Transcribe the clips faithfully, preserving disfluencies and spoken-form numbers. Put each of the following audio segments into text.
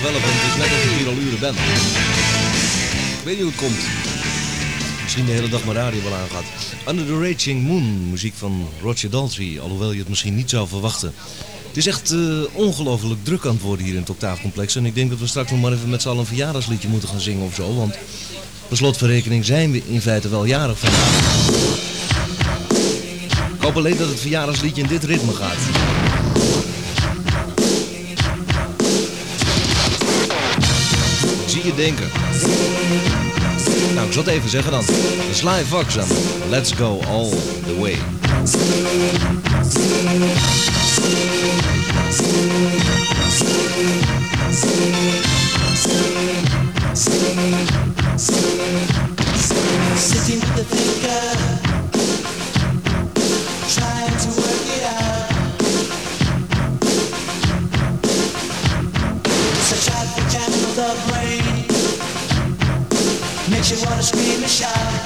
development. Het is net of ik hier al uren ben. Ik weet niet hoe het komt. Misschien de hele dag mijn radio wel aangaat. Under the Raging Moon, muziek van Roger Daltrey. Alhoewel je het misschien niet zou verwachten. Het is echt uh, ongelooflijk druk aan het worden hier in het Octaafcomplex. En ik denk dat we straks nog maar even met z'n allen een verjaardagsliedje moeten gaan zingen of zo. Want per slotverrekening zijn we in feite wel jarig vandaag. Ik hoop alleen dat het verjaardagsliedje in dit ritme gaat. Ik zie je denken. Nou, ik zal het even zeggen dan. De Sly Fox en Let's Go All The Way. Sitting with the thinker, trying to work it out. Such a jam of the brain makes you wanna scream and shout.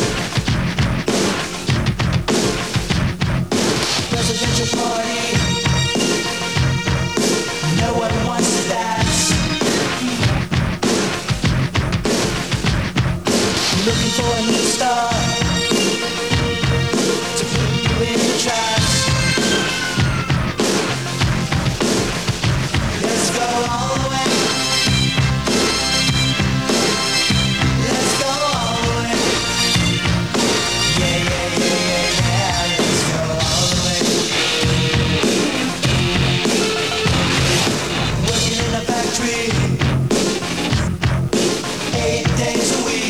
Presidential party, no one wants to dance. Looking for a new star to put you in the trance. Let's go all the way. Let's go all the way. Yeah, yeah, yeah, yeah, yeah. Let's go all the way. Working in a factory eight days a week.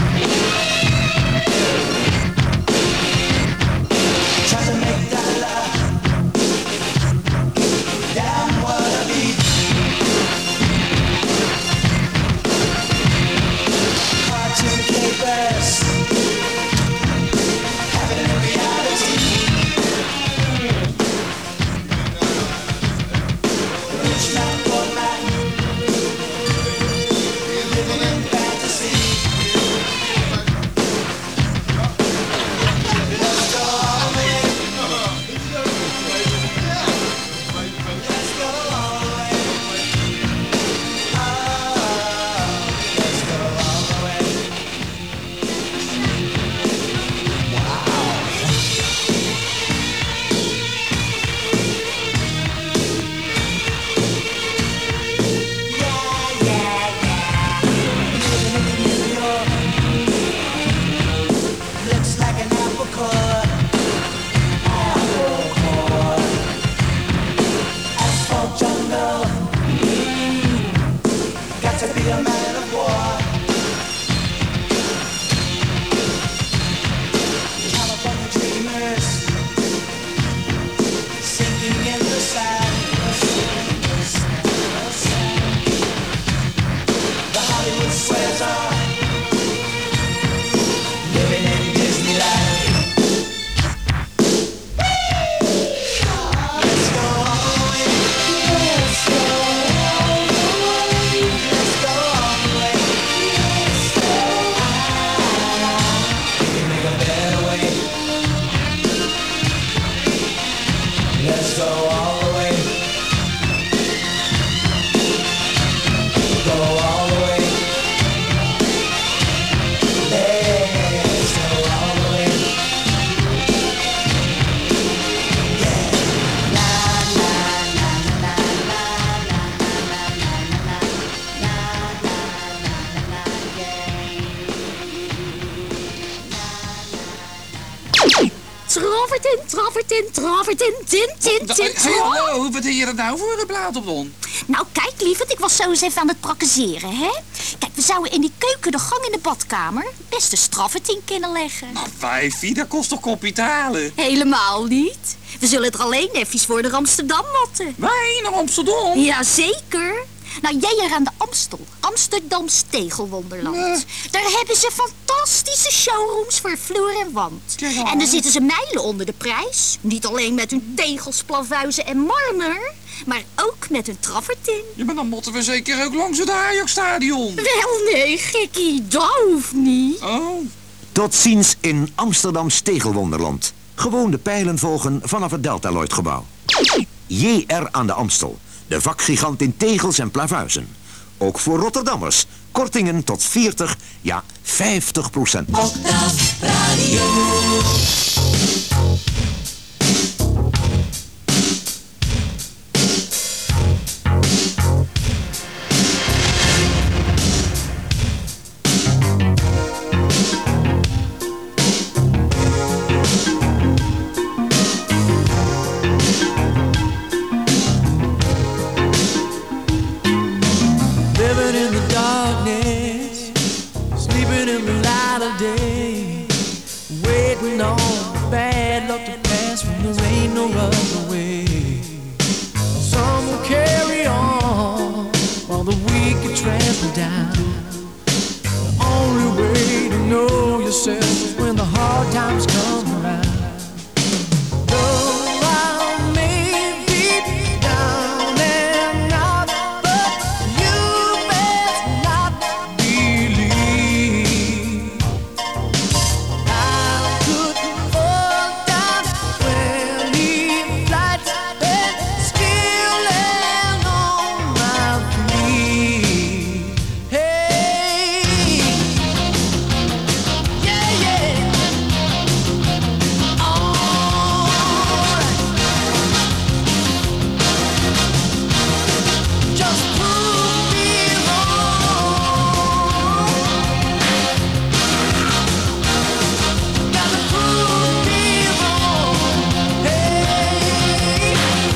Travertin, travertin, travertin, tin, tin, tin, Hey, hallo, wat heb je er nou voor een plaat op, Don? Nou, kijk, lieverd, ik was zo eens even aan het prakkezeren, hè? Kijk, we zouden in die keuken, de gang in de badkamer best een travertin kunnen leggen. Nou, vijfie, dat kost toch kopje te halen? Helemaal niet. We zullen er alleen even voor de Amsterdam motten. Wij naar Amsterdam? Jazeker. Nou, jij er aan de Amstel, Amsterdams Tegelwonderland. Nee. Daar hebben ze fantastische showrooms voor vloer en wand. Ja. En dan zitten ze mijlen onder de prijs. Niet alleen met hun tegels, plavuizen en marmer, maar ook met hun travertin. Ja, maar dan moeten we zeker ook langs het Ajax-stadion. Wel nee, gekkie, dat hoeft niet. Oh. Tot ziens in Amsterdams Tegelwonderland. Gewoon de pijlen volgen vanaf het Deltaloid-gebouw. J R aan de Amstel. De vakgigant in tegels en plavuizen. Ook voor Rotterdammers. Kortingen tot veertig, ja vijftig procent. Octave Radio. Living in the darkness, sleeping in the light of day, waiting on bad luck to pass when there ain't no other way. Some will carry on while the weak get trampled down. The only way to know yourself is when the hard times come around. Though I may be down and out, but you best not believe I could fall down twenty flights and still land on my feet. Hey, yeah, yeah. Alright. Just prove me wrong. Gotta prove me wrong. Hey,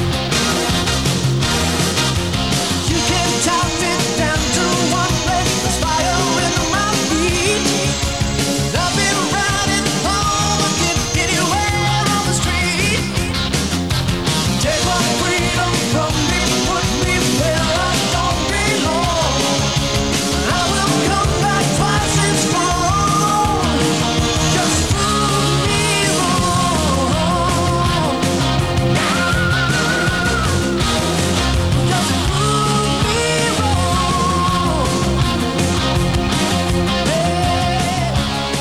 you can talk me down to one place. There's fire in my feet. I've been riding home again, anywhere on the street. Take my freedom from me, put me where I don't belong. I will come back twice as strong. Just prove me wrong. Just prove me wrong. Hey.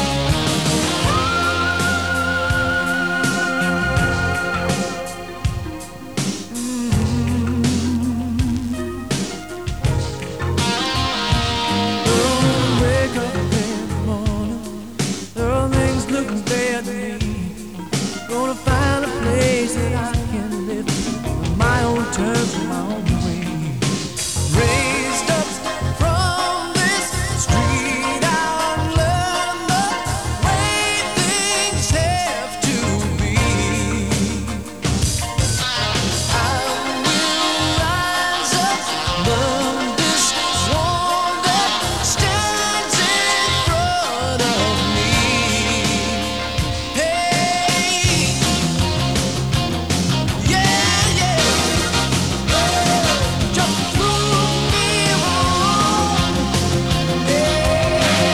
Gonna wake up in the morning, everything's looking bad to me. Gonna find a place that I can live on my own terms, on my own way. Raised up from this street, I learned the way things have to be. I will rise above this storm that stands in front of me. Hey, yeah, yeah. Just prove me wrong. Yeah.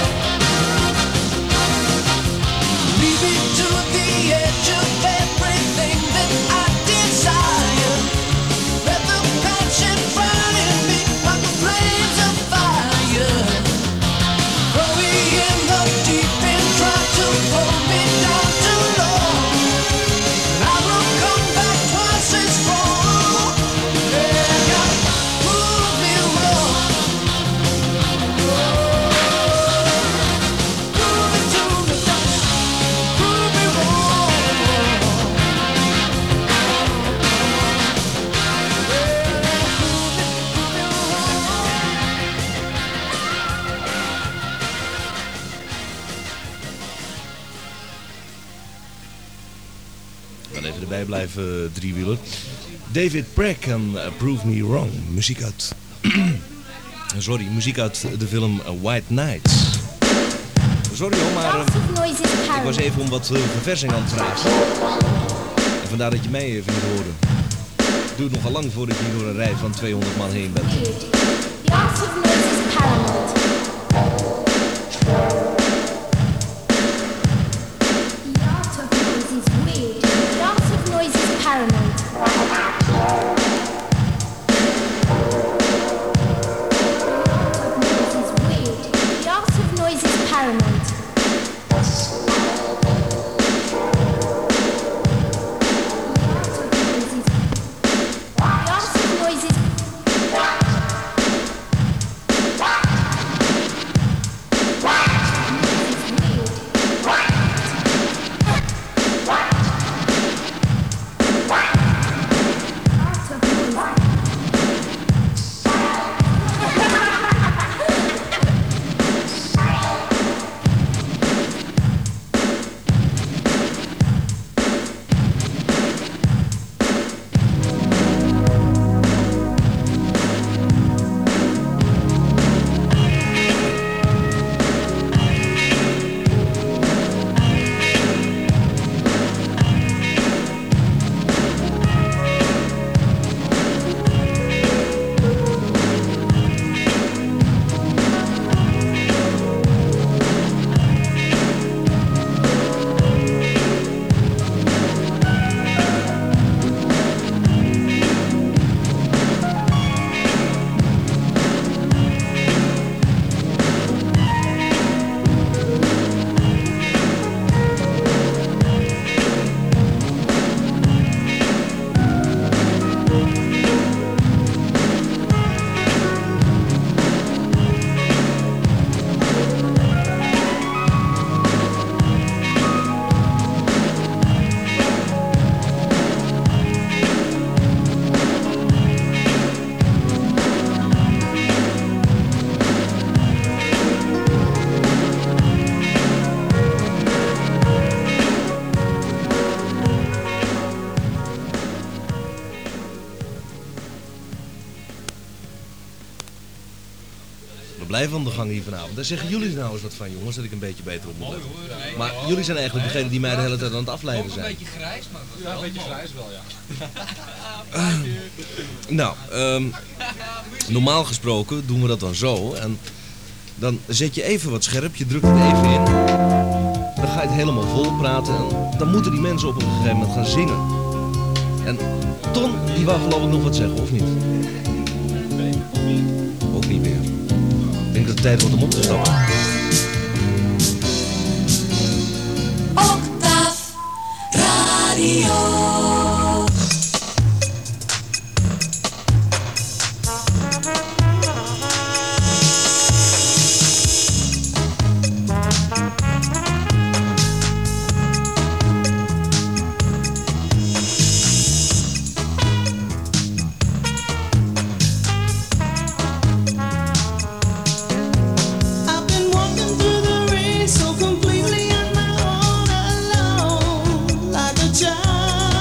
Lead me to the edge of everything that I desire. Let the passion burn in me like the flames of fire. Throw me in the deep end, try to pull me down too low. I will come back twice as strong. Yeah, gotta prove me wrong. Prove it to me, just prove me wrong. Dan even erbij blijven, driewieler. David Bragg en uh, Prove Me Wrong. Muziek uit... Sorry, muziek uit de film uh, White Nights. Sorry hoor, maar uh, ik was even om wat uh, verversing aan het vragen. En vandaar dat je mij even niet hoorde. Het duurt nogal lang voordat je door een rij van tweehonderd man heen bent. The art of noise is paramount. The art of noise is weird. The art of noise is paramount. The art of noise is weird. The art of noise is paramount. The art of noise is live aan de gang hier vanavond. Daar zeggen jullie nou eens wat van, jongens, dat ik een beetje beter op moet letten. Maar jullie zijn eigenlijk degene die mij de hele tijd aan het afleiden zijn. Een beetje grijs, maar Ja, een beetje grijs wel, ja. Nou, um, normaal gesproken doen we dat dan zo. En dan zet je even wat scherp, je drukt het even in. Dan ga je het helemaal vol praten. En dan moeten die mensen op een gegeven moment gaan zingen. En Ton, die wou geloof ik nog wat zeggen, of niet? Ook niet meer. Ik denk dat het tijd wordt om op te stappen. Octave Radio. I've been walking through the rain so completely on my own, alone, like a child.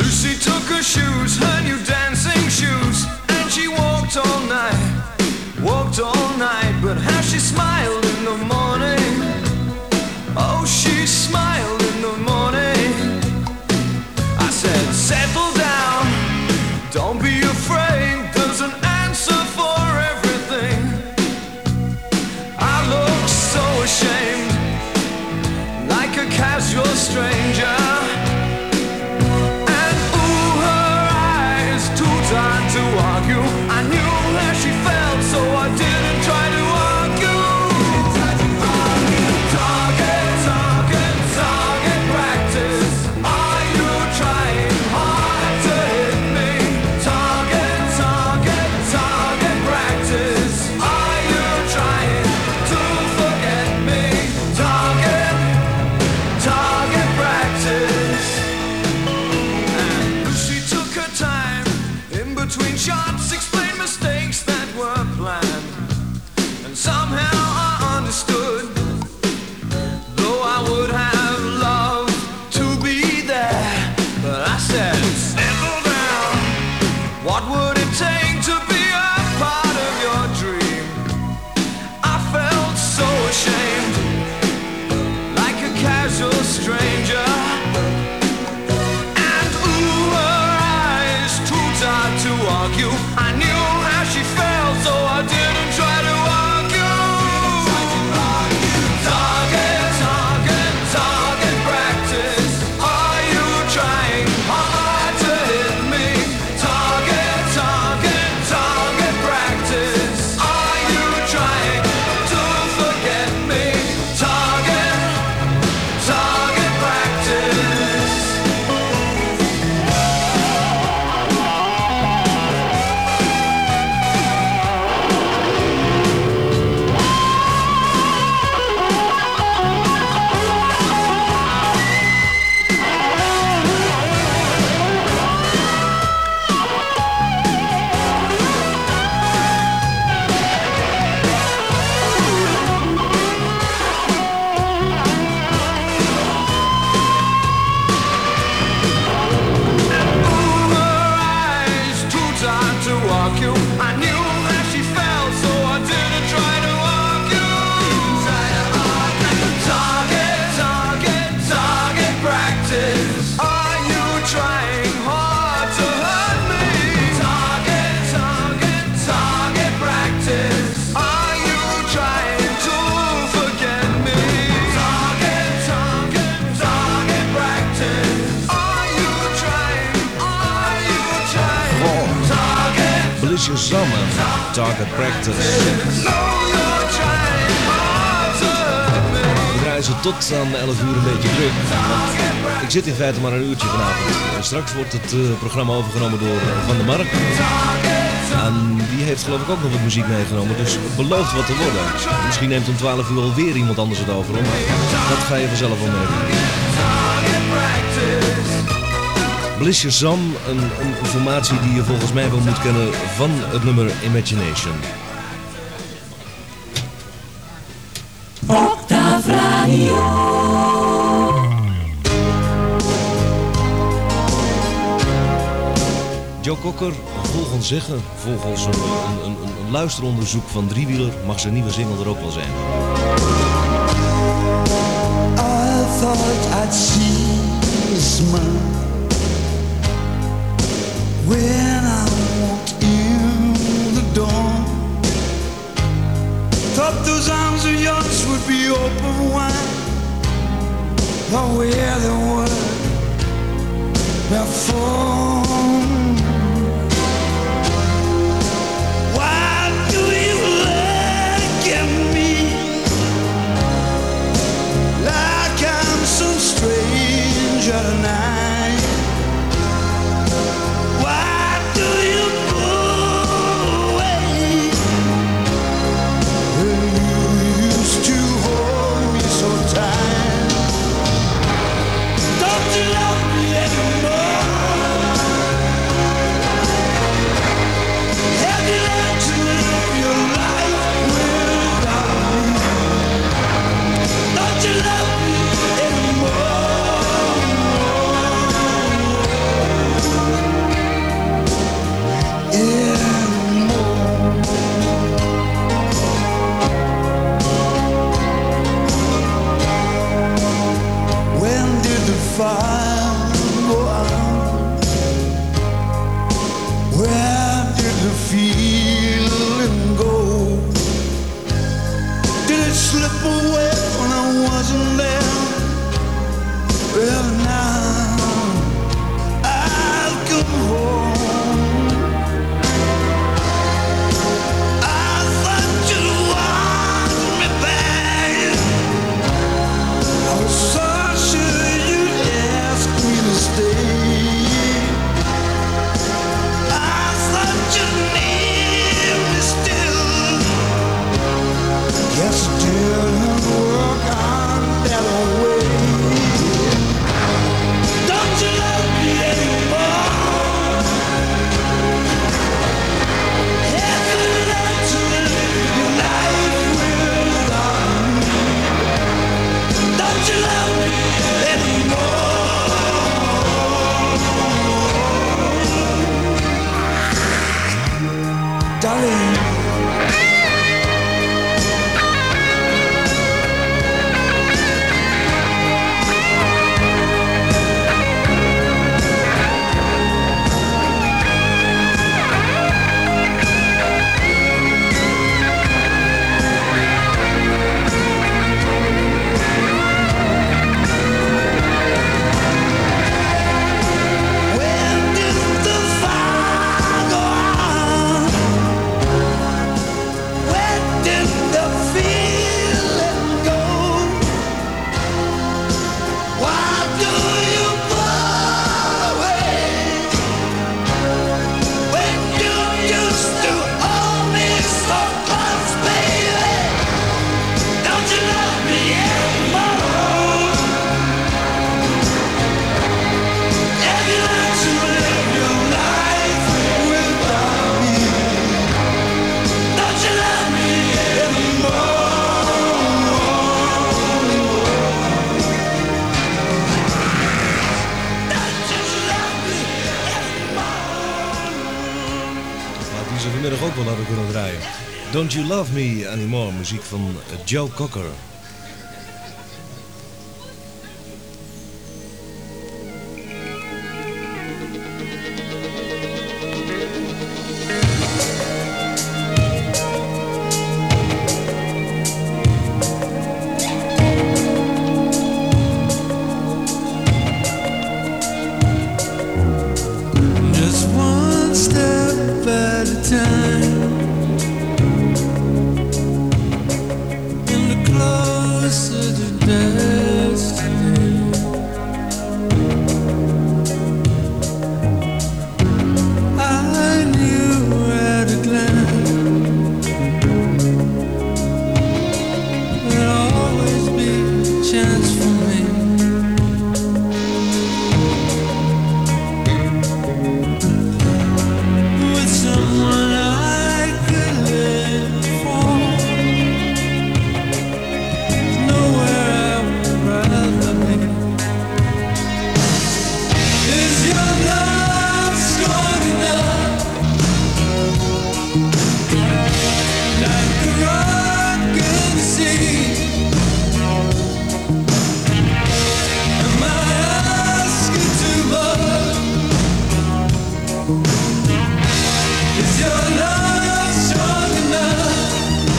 Lucy took her shoes, her new dancing shoes, and she walked all night, walked all night. But how she smiled in the morning, oh, she smiled in the morning. I said, settle down, don't be afraid, there's an answer for everything. I looked so ashamed, like a casual stranger. Time to argue. I knew how she felt, so I didn't try to argue. Target, target, target practice. Are you trying hard to hit me? Target, target, target practice. Are you trying to forget me? Target, target practice. And she took her time between shots, explain mistakes that were planned, and somehow I understood. Though I would have loved to be there, but I said, settle down. What would it take to be a part of your dream? I felt so ashamed, like a casual stranger. To argue, I knew how she felt, so I didn't try to argue. Target, target, target practice. Are you trying hard to hit me? Target, target, target practice. Are you trying to forget me? Target, target practice. I knew how she felt, so I didn't try to argue. Target, target, target practice. Are you trying hard to hurt me? Target, target, target practice. Are you trying to forget me? Target, target, target practice. Are you trying, are you trying? Target. Bliss your summer, target practice. We draaien ze tot aan elf uur een beetje druk. Want ik zit in feite maar een uurtje vanavond. En straks wordt het uh, programma overgenomen door uh, Van der Mark. En die heeft geloof ik ook nog wat muziek meegenomen. Dus het belooft wat te worden. Misschien neemt om twaalf uur alweer iemand anders het over. Maar dat ga je vanzelf wel merken. Bliss Your Sam, een, een formatie die je volgens mij wel moet kennen van het nummer Imagination. Octave Radio. Joe Cocker, volgens zeggen, volgens een, een, een, een luisteronderzoek van Driewieler, mag zijn nieuwe single er ook wel zijn. I thought I'd see a smile when I walked in the door. Thought those arms of yours would be open wide, but where they were before. Why do you look at me like I'm some stranger tonight? Don't you love me anymore? ze vanmiddag ook wel hadden kunnen draaien. Don't You Love Me Anymore, muziek van Joe Cocker. Just one step at a time, and the closer to destiny. I knew at a glance there'd always be a chance for me. With someone I could live for, nowhere I would rather be. Is your love strong enough, like a rock in the sea? Am I asking too much? Is your love strong enough?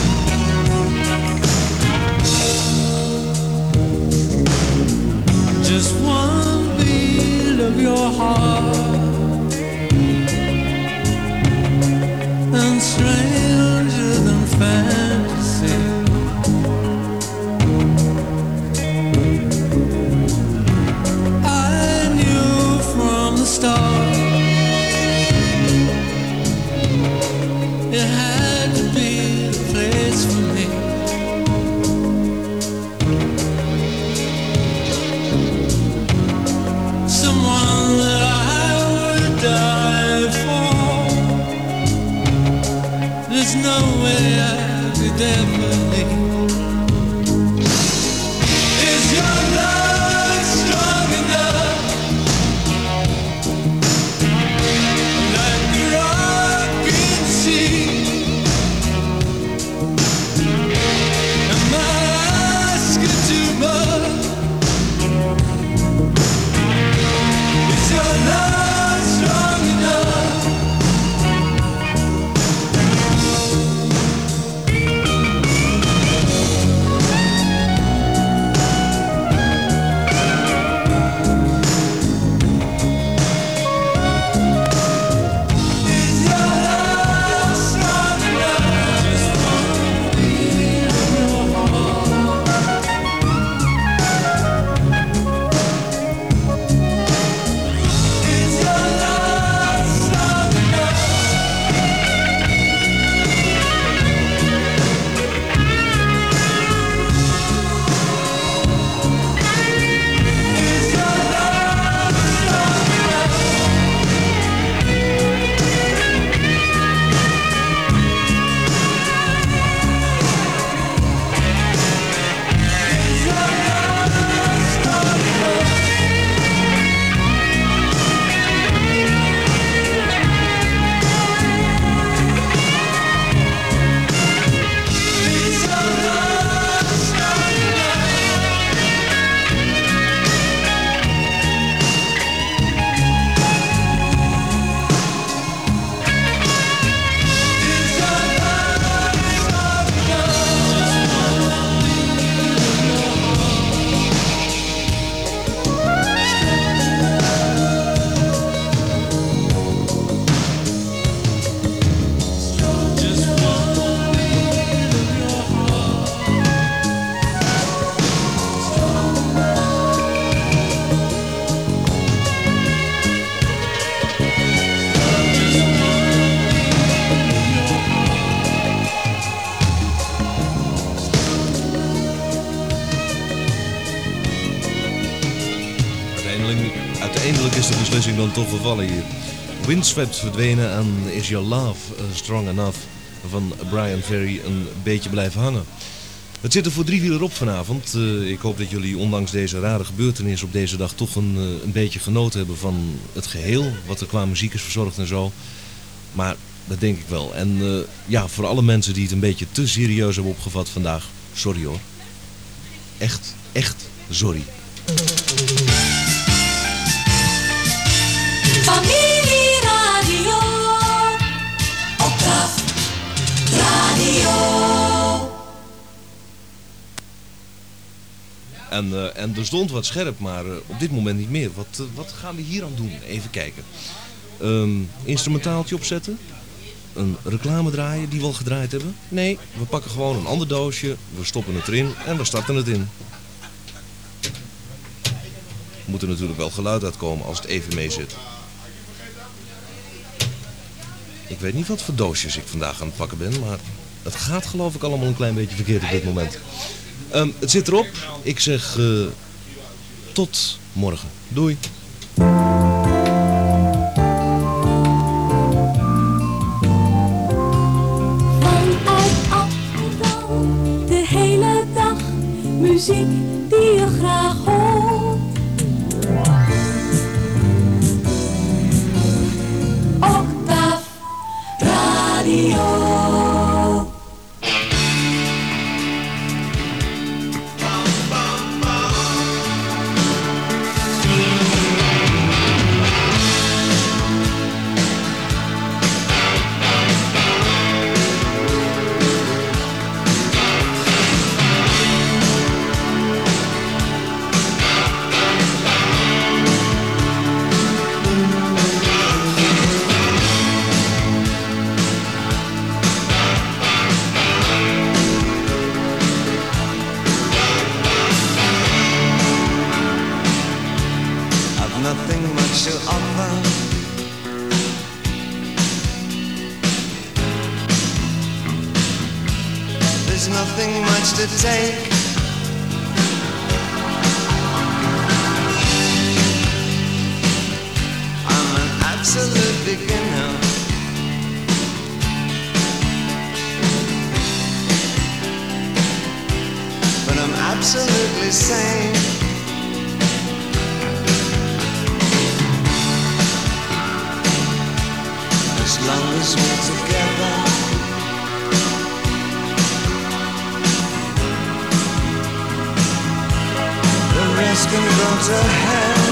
Just one beat of your heart, and stranger than fantasy. I knew from the start it had to be the place for me. Someone that I would die for. There's no way I could ever leave. Is your love strong enough, like a rock in the sea? Am I asking too much? Is your love strong enough? Is your love strong enough? Just one beat of your heart. Is your love strong enough? Is your love strong enough? Is your love strong enough? Is your love strong enough? Is your love strong enough? Just one beat of your heart. Uiteindelijk, uiteindelijk is de beslissing dan toch gevallen hier. Windswept verdwenen en Is Your Love Strong Enough van Brian Ferry een beetje blijven hangen. Het zit er voor drie wieler op vanavond. Uh, ik hoop dat jullie ondanks deze rare gebeurtenis op deze dag toch een, uh, een beetje genoten hebben van het geheel. Wat er qua muziek is verzorgd en zo. Maar dat denk ik wel. En uh, ja, voor alle mensen die het een beetje te serieus hebben opgevat vandaag, sorry hoor. Echt, echt sorry. Familieradio, Octave Radio. En, uh, en er stond wat scherp, maar uh, op dit moment niet meer. Wat, uh, wat gaan we hier aan doen? Even kijken. Um, instrumentaaltje opzetten. Een reclame draaien die we al gedraaid hebben. Nee, we pakken gewoon een ander doosje. We stoppen het erin en we starten het in. Er moet er natuurlijk wel geluid uitkomen als het even mee zit. Ik weet niet wat voor doosjes ik vandaag aan het pakken ben, maar het gaat geloof ik allemaal een klein beetje verkeerd op dit moment. Um, het zit erop. Ik zeg uh, tot morgen. Doei. Vanuit Amsterdam, de hele dag, muziek die je graag hoort. Octave Radio. Nothing much to offer. There's nothing much to take. I'm an absolute beginner. But I'm absolutely sane. As long as we're together, the rest can go to hell.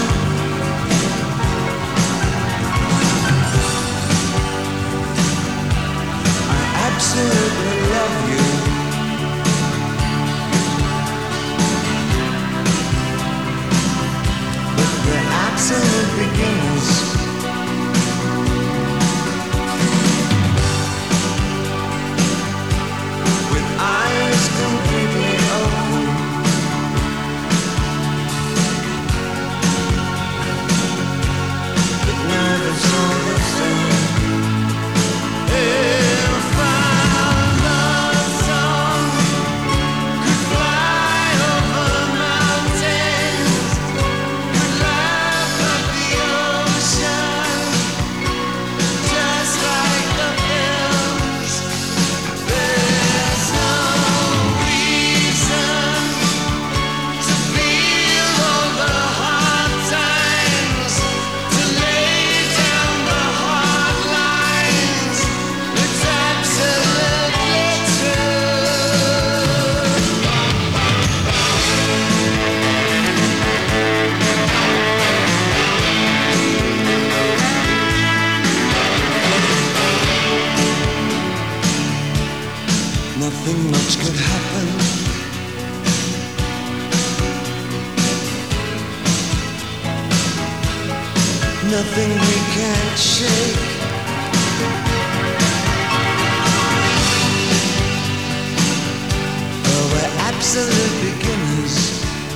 I absolutely love you. But we're absolute beginners. Completely open, but now there's all the same. If our love song could fly over mountains, could laugh at the ocean, just like the hills, there's no nothing much could happen. Nothing we can't shake. Oh, we're absolute beginners.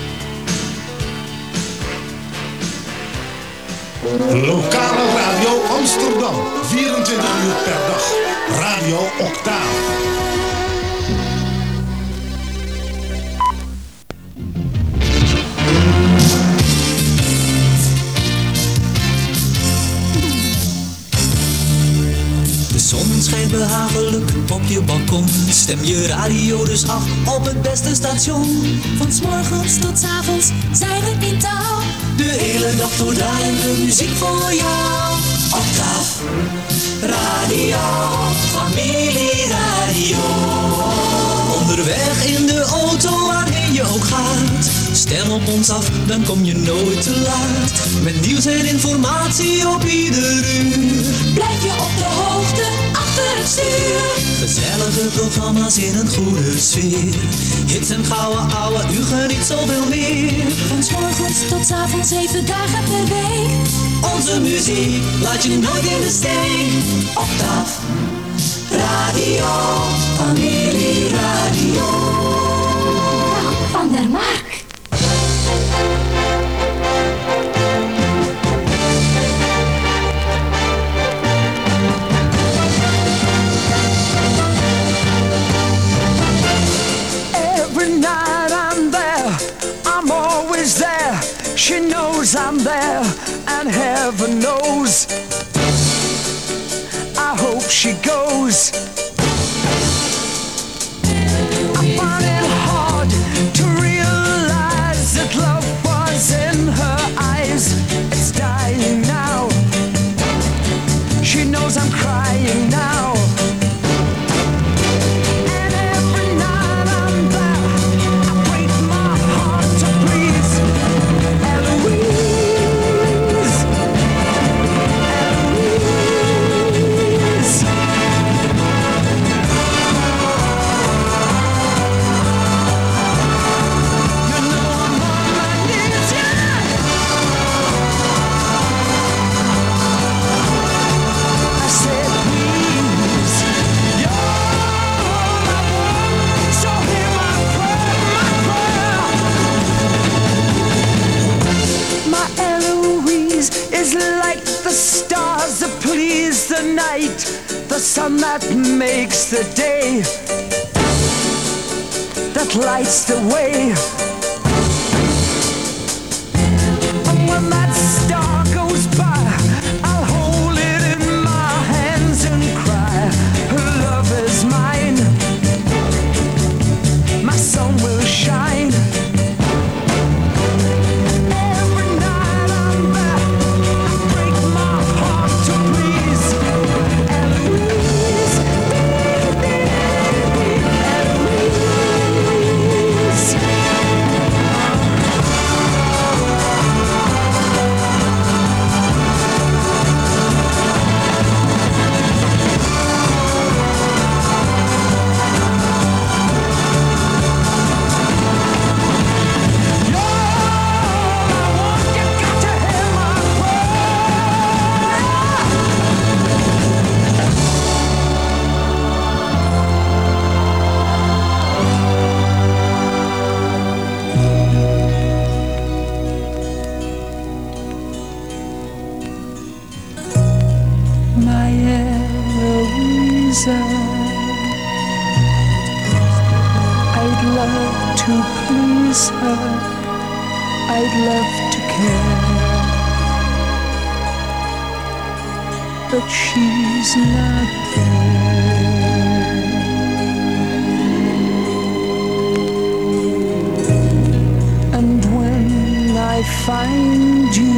Lokale Radio Amsterdam. vierentwintig uur per dag. Radio Octave. De zon schijnt behagelijk op je balkon. Stem je radio dus af op het beste station. Van 's morgens tot 's avonds zijn we in touw. De hele dag door draaien we muziek voor jou. Octave Radio. Radio, familieradio. Onderweg in de auto, waarheen je ook gaat. Stem op ons af, dan kom je nooit te laat. Met nieuws en informatie op ieder uur. Blijf je op de hoogte, achter het stuur. Gezellige programma's in een goede sfeer. Hits en gouden ouwe, u geniet zoveel meer. Van 's morgens tot 's avonds, zeven dagen per week. Onze muziek laat je nooit in de steek. Octaaf Radio, familieradio. Van der Mark. Every night I'm there, I'm always there. She knows I'm there, and heaven knows I hope she goes. I find it hard to realize that love was in her eyes. It's dying now. She knows I'm crying now. And every night I'm there, I break my heart to please Eloise. Eloise. You know I'm on my knees, yeah. I said please, you're all I want, so hear my prayer, my prayer. My Eloise is like the stars that please the night, the sun that makes the day, that lights the way. And when that star goes by, I'll hold it in my hands and cry, her love is mine, my sun will shine. Every night I'm there, I break my heart to please Eloise, Eloise. My Eloisa, I'd love to please her, I'd love to care, but she's not there. And when I find you,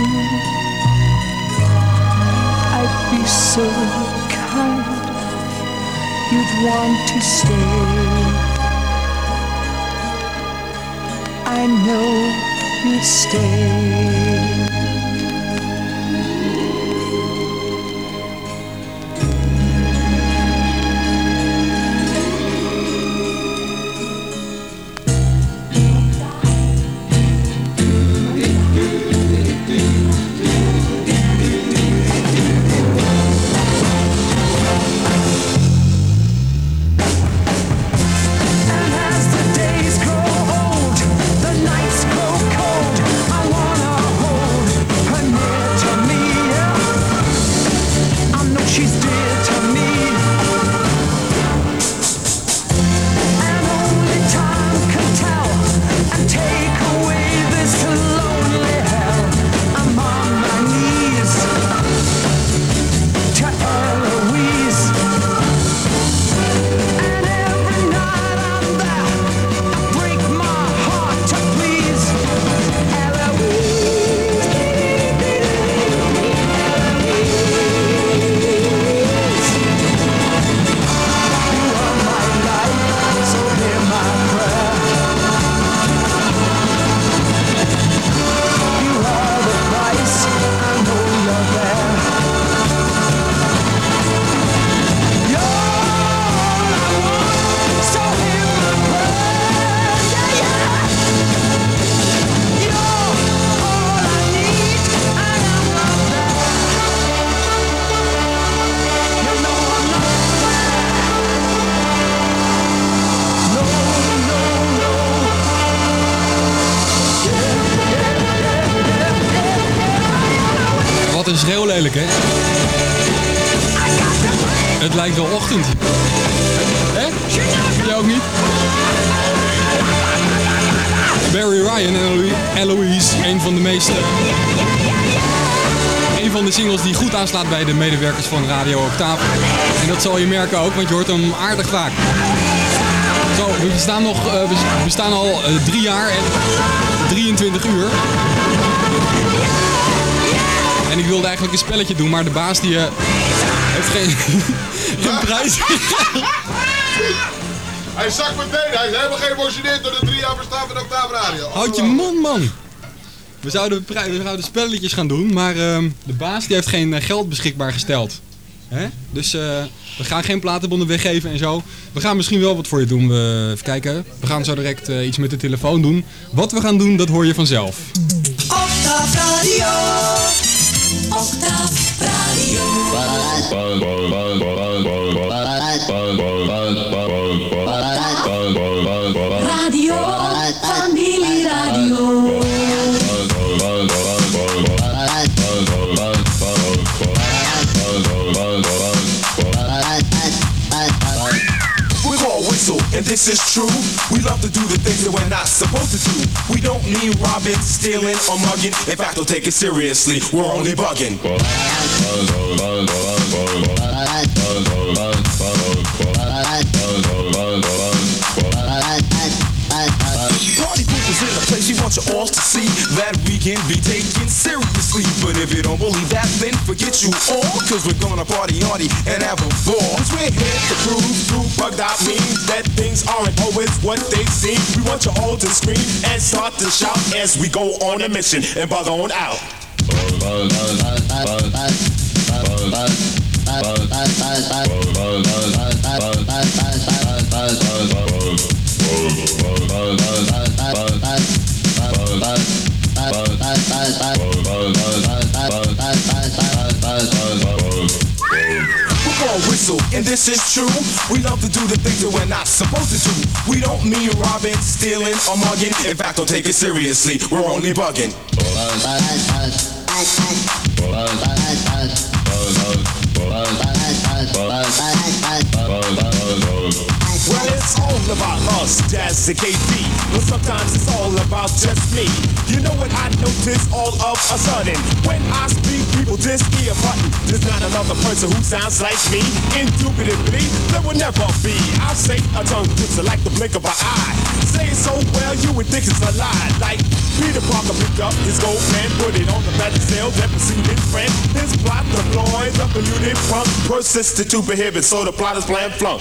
I'd be so kind, you'd want to stay. I know you'd stay. And as the days grow old, the nights grow cold, I wanna hold is heel lelijk, hè? Het lijkt wel ochtend. Hè? Jij ook niet? Barry Ryan en Eloise, een van de meest... Uh, een van de singles die goed aanslaat bij de medewerkers van Radio Octaaf. En dat zal je merken ook, want je hoort hem aardig vaak. Zo, we staan, nog, uh, we staan al uh, drie jaar en drieëntwintig uur. En ik wilde eigenlijk een spelletje doen, maar de baas die uh, heeft geen, geen prijs. Hij zakt meteen, hij is helemaal geëmotioneerd door de drie jaar bestaan van Octaaf Radio. Houd je mond, man! We zouden, we zouden spelletjes gaan doen, maar uh, de baas die heeft geen uh, geld beschikbaar gesteld. Hè? Dus uh, we gaan geen platenbonnen weggeven en zo. We gaan misschien wel wat voor je doen. We, even kijken. We gaan zo direct uh, iets met de telefoon doen. Wat we gaan doen, dat hoor je vanzelf. Octaaf Radio. Octaaf Radio. Radio, familieradio. And this is true, we love to do the things that we're not supposed to do. We don't mean robbing, stealing, or mugging. In fact, don't take it seriously, we're only bugging. Party people's in a place we want you all to see that we can be taken seriously. But if you don't believe that, then forget you all, cause we're gonna party hardy and have a ball. Cause we're here to prove through bugged out means that things aren't always what they seem. We want you all to scream and start to shout as we go on a mission and bug on out. Whistle, and this is true. We love to do the things that we're not supposed to do. We don't mean robbing, stealing, or mugging. In fact, don't take it seriously. We're only bugging. Well, it's all about us, Jazz and K D. But sometimes it's all about just me. You know what I notice all of a sudden? When I speak, people just ear button. There's not another person who sounds like me. Indubitably, there will never be. I say a tongue twister like the blink of an eye. Say it so well, you would think it's a lie. Like Peter Parker picked up his gold pen, put it on the battlefield, then pursued his friend. His plot deploys a polluted punk, persisted to prohibit, so the plot is plan flunk.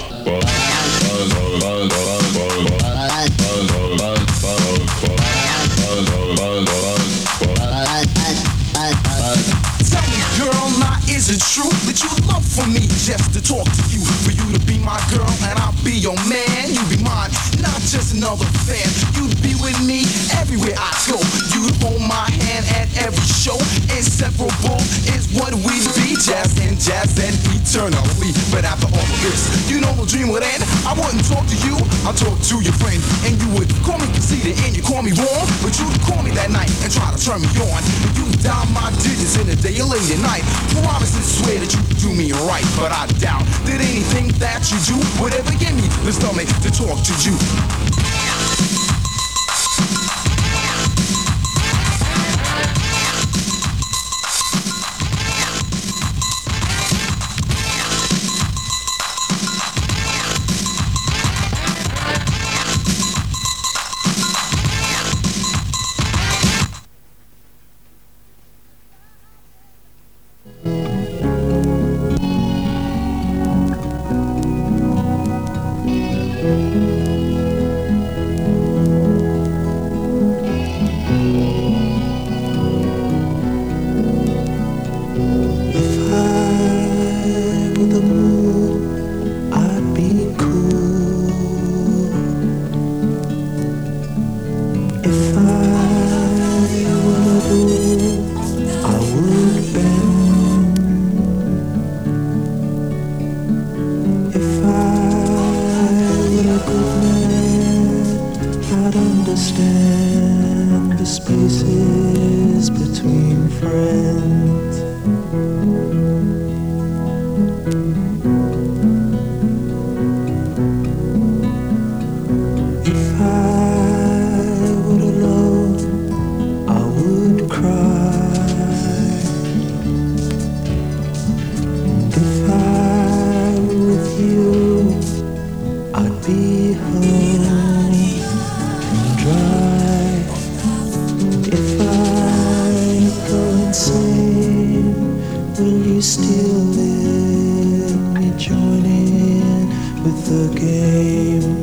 Tell me, girl, now is it true that you love for me just to talk to you? For you to be my girl and I'll be your man. You be mine, not just another fan. You'd be with me everywhere I go. You'd hold my hand at every show. Inseparable is what we'd be. Jazz and jazz and eternally. But after all of this, you know the dream would end. I wouldn't talk to you, I'll talk to your friend. And you would call me conceited and you call me warm. But you'd call me that night and try to turn me on. And you'd dial my digits in the day or late at night. Promise and swear that you do me right. But I doubt that anything that you do would ever give me the stomach to talk to you. still let me join in with the game.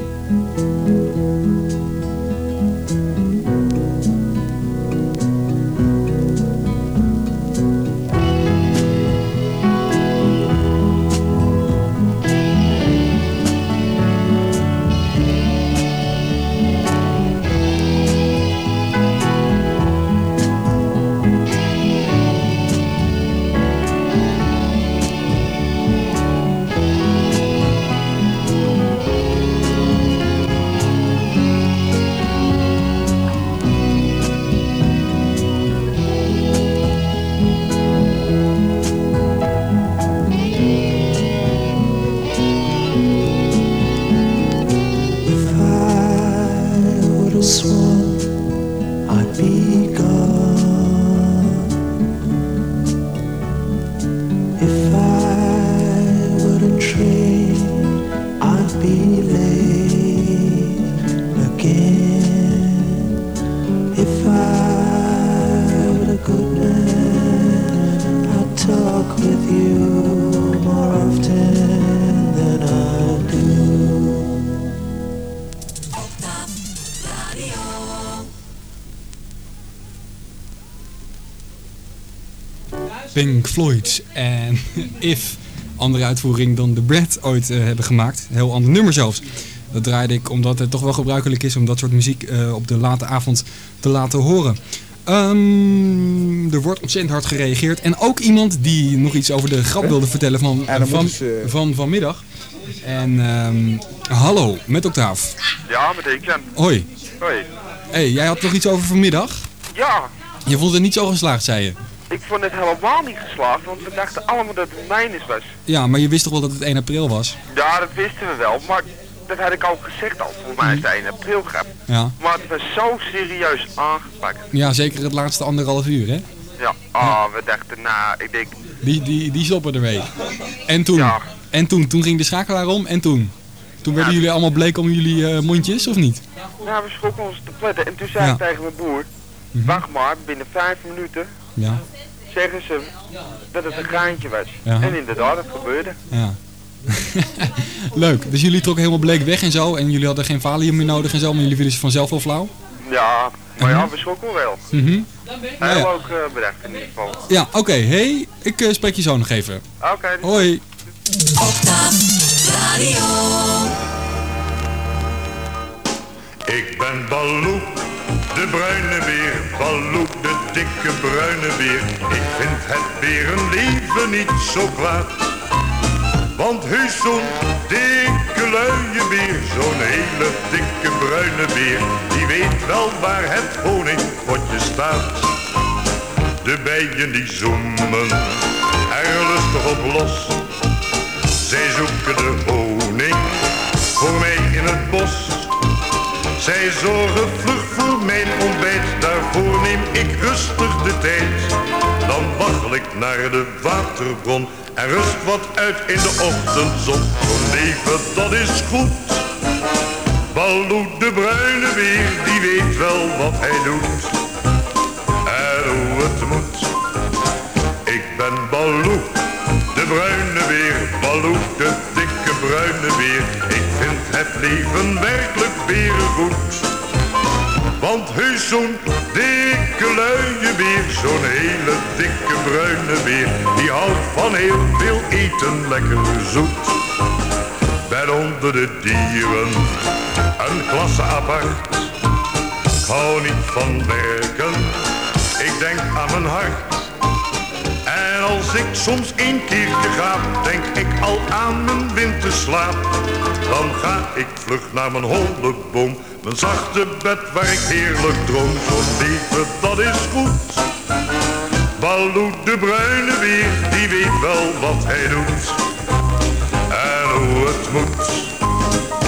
Pink Floyd en If, andere uitvoering dan The Brat ooit uh, hebben gemaakt. Heel ander nummer zelfs. Dat draaide ik omdat het toch wel gebruikelijk is om dat soort muziek uh, op de late avond te laten horen. Um, er wordt ontzettend hard gereageerd. En ook iemand die nog iets over de grap wilde vertellen van, uh, van, ze... van vanmiddag. En um, hallo, met Octaaf. Ja, met Etienne. Hoi. Hoi. Hey, jij had nog iets over vanmiddag? Ja. Je vond het niet zo geslaagd, zei je? Ik vond het helemaal niet geslaagd, want we dachten allemaal dat het mijnes was. Ja, maar je wist toch wel dat het één april was? Ja, dat wisten we wel, maar dat had ik al gezegd al. Voor mij is het één april grap. Ja. Maar het was zo serieus aangepakt. Ja, zeker het laatste anderhalf uur, hè? Ja, ah, oh, we dachten, nou, ik denk... Die, die, die stoppen ermee. En toen? Ja. En toen? Toen ging de schakelaar om en toen? Toen werden ja. jullie allemaal bleek om jullie uh, mondjes, of niet? Nou, we schrokken ons te pletten en toen zei ja. ik tegen mijn broer... Mm-hmm. Wacht maar, binnen vijf minuten... Ja. Zeggen ze dat het een graantje was. Ja. En inderdaad, dat gebeurde. Ja. Leuk, dus jullie trokken helemaal bleek weg en zo en jullie hadden geen valium meer nodig en zo, maar jullie vielen vanzelf wel flauw? Ja, maar uh-huh. ja, we schrokken wel. Mm-hmm. Heel ja, ja. ook uh, bedacht in ieder geval. Ja, oké, okay. Hey, ik uh, spreek je zo nog even. Oké. Okay, dus hoi. Octaaf Radio. Ik ben Baloo, de bruine beer, Baloo, de dikke bruine beer. Ik vind het berenleven niet zo kwaad. Want heus zo'n dikke luie beer, zo'n hele dikke bruine beer, die weet wel waar het honingpotje staat. De bijen die zoemen er lustig op los. Zij zoeken de honing voor mij in het bos. Zij zorgen vlug voor mijn ontbijt, daarvoor neem ik rustig de tijd. Dan waggel ik naar de waterbron en rust wat uit in de ochtendzon. Zo'n leven, dat is goed. Baloo, de bruine beer, die weet wel wat hij doet. En hoe het moet. Ik ben Baloo, de bruine beer, Baloo, de dikke bruine beer. Ik vind het leven werkelijk berengoed. Want heus zo'n dikke luie beer, zo'n hele dikke bruine beer, die houdt van heel veel eten, lekker zoet. Ben onder de dieren een klasse apart. Ik hou niet van werken, ik denk aan mijn hart. En als ik soms een keertje ga, denk ik al aan mijn winterslaap. Dan ga ik vlug naar mijn holle boom, mijn zachte bed waar ik heerlijk droom. Zo'n leven, dat is goed. Baloo, de bruine beer, die weet wel wat hij doet. En hoe het moet.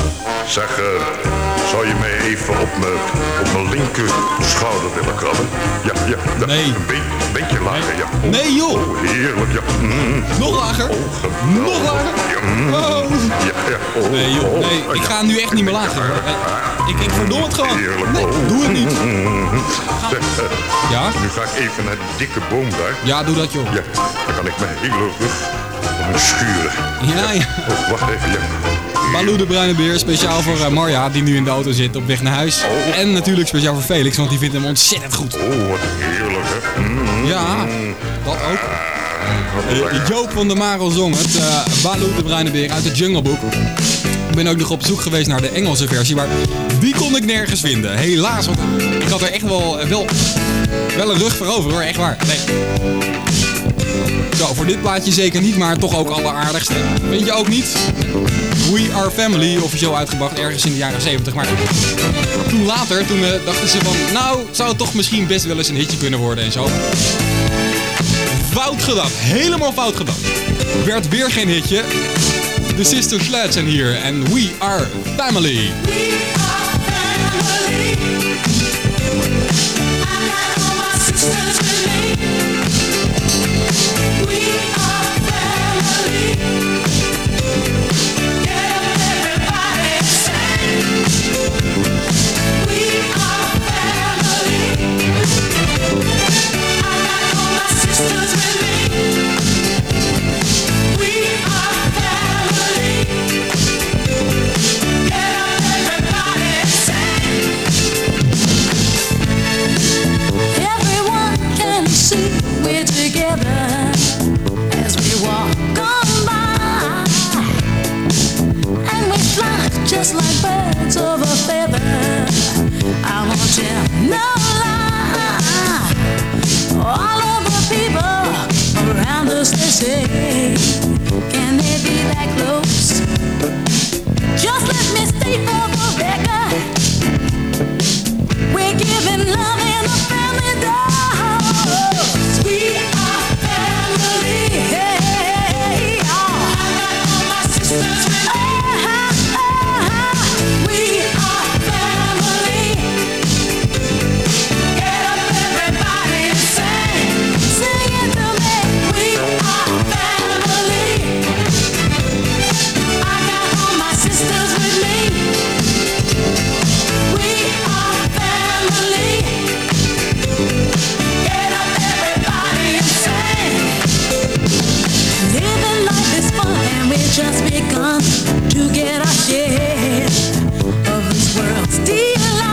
Zeg, eh, zou je mij even op mijn op mijn linker schouder willen krabben? Ja, ja. ja. Nee. Een be beetje lager, ja. Oh, Nee, joh. Oh, heerlijk, ja. Mm. Nog lager. Oh, Nog lager. Ja, mm. Oh. ja, ja. Oh, Nee, joh. Nee, ik ga nu echt niet meer lager. hoor. Ik, ik verdom het gewoon. Nee, doe het niet. Zeg, eh, Ja? nu ga ik even naar die dikke boom daar. Ja, doe dat, joh. Ja, dan kan ik mijn hele rug om me schuren. Ja, ja. Oh, wacht even, ja. Baloo de Bruine Beer, speciaal voor uh, Marja, die nu in de auto zit op weg naar huis. Oh. En natuurlijk speciaal voor Felix, want die vindt hem ontzettend goed. Oh, wat heerlijk, hè. Mm. Ja, dat ook. Uh, Joop van der Marel zong het, uh, Baloo de Bruine Beer uit het Jungle Book. Ik ben ook nog op zoek geweest naar de Engelse versie, maar die kon ik nergens vinden. Helaas, want ik had er echt wel, wel, wel een rug voor over hoor, echt waar. Nee. Zo, voor dit plaatje zeker niet, maar toch ook alleraardigste. Vind je ook niet? We Are Family, officieel uitgebracht ergens in de jaren zeventig. Maar toen later, toen uh, dachten ze van, nou, zou het toch misschien best wel eens een hitje kunnen worden en zo. Fout gedacht, helemaal fout gedacht. Werd weer geen hitje. De Sister Sledge zijn hier en We Are Family. We are family. I got all my sisters with me. We are family. Get up, everybody, sing. We are family. I got all my sisters with me. We are family. Get up, everybody, sing. Everyone can see we're together as we walk on by, and we fly just like birds of a feather. I won't tell no lie. All of the people around us, they say, can they be that close? Just let me state for the record, we're giving love in a family dose. We are family. Hey, oh. I got all my sisters with me. Uh-huh, uh-huh. We are family. Get up, everybody, and sing. Sing it to me. We are family. I got all my sisters with me. We are family. Get up, everybody, and sing. Living life is fun, and we've just begun to get our share of this world's delight.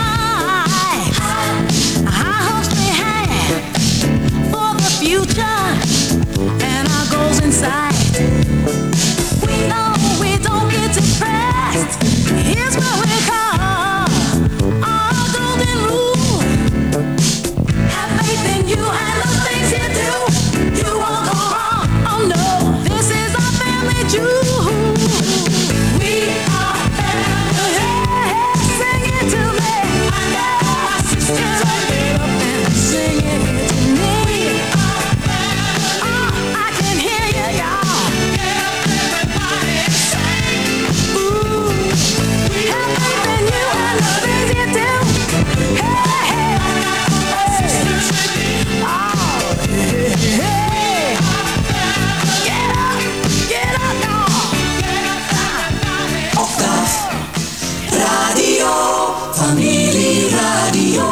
High hopes we have for the future, and our goals in sight. We know we don't get depressed. Here's what we call our golden rule. Have faith in you and the things you do. You won't go wrong. Oh no, this is our family jewel. We are family. Yeah, sing it to me. I got my sisters. Get up and sing it to me. We are family. Oh, I can hear you, y'all. Get up, everybody, sing. Ooh, have faith in you and the things you do. Hey, hey, I got my sisters with me. Oh, hey, hey. Get up, get up, y'all. Get up, Octaaf Radio, familieradio.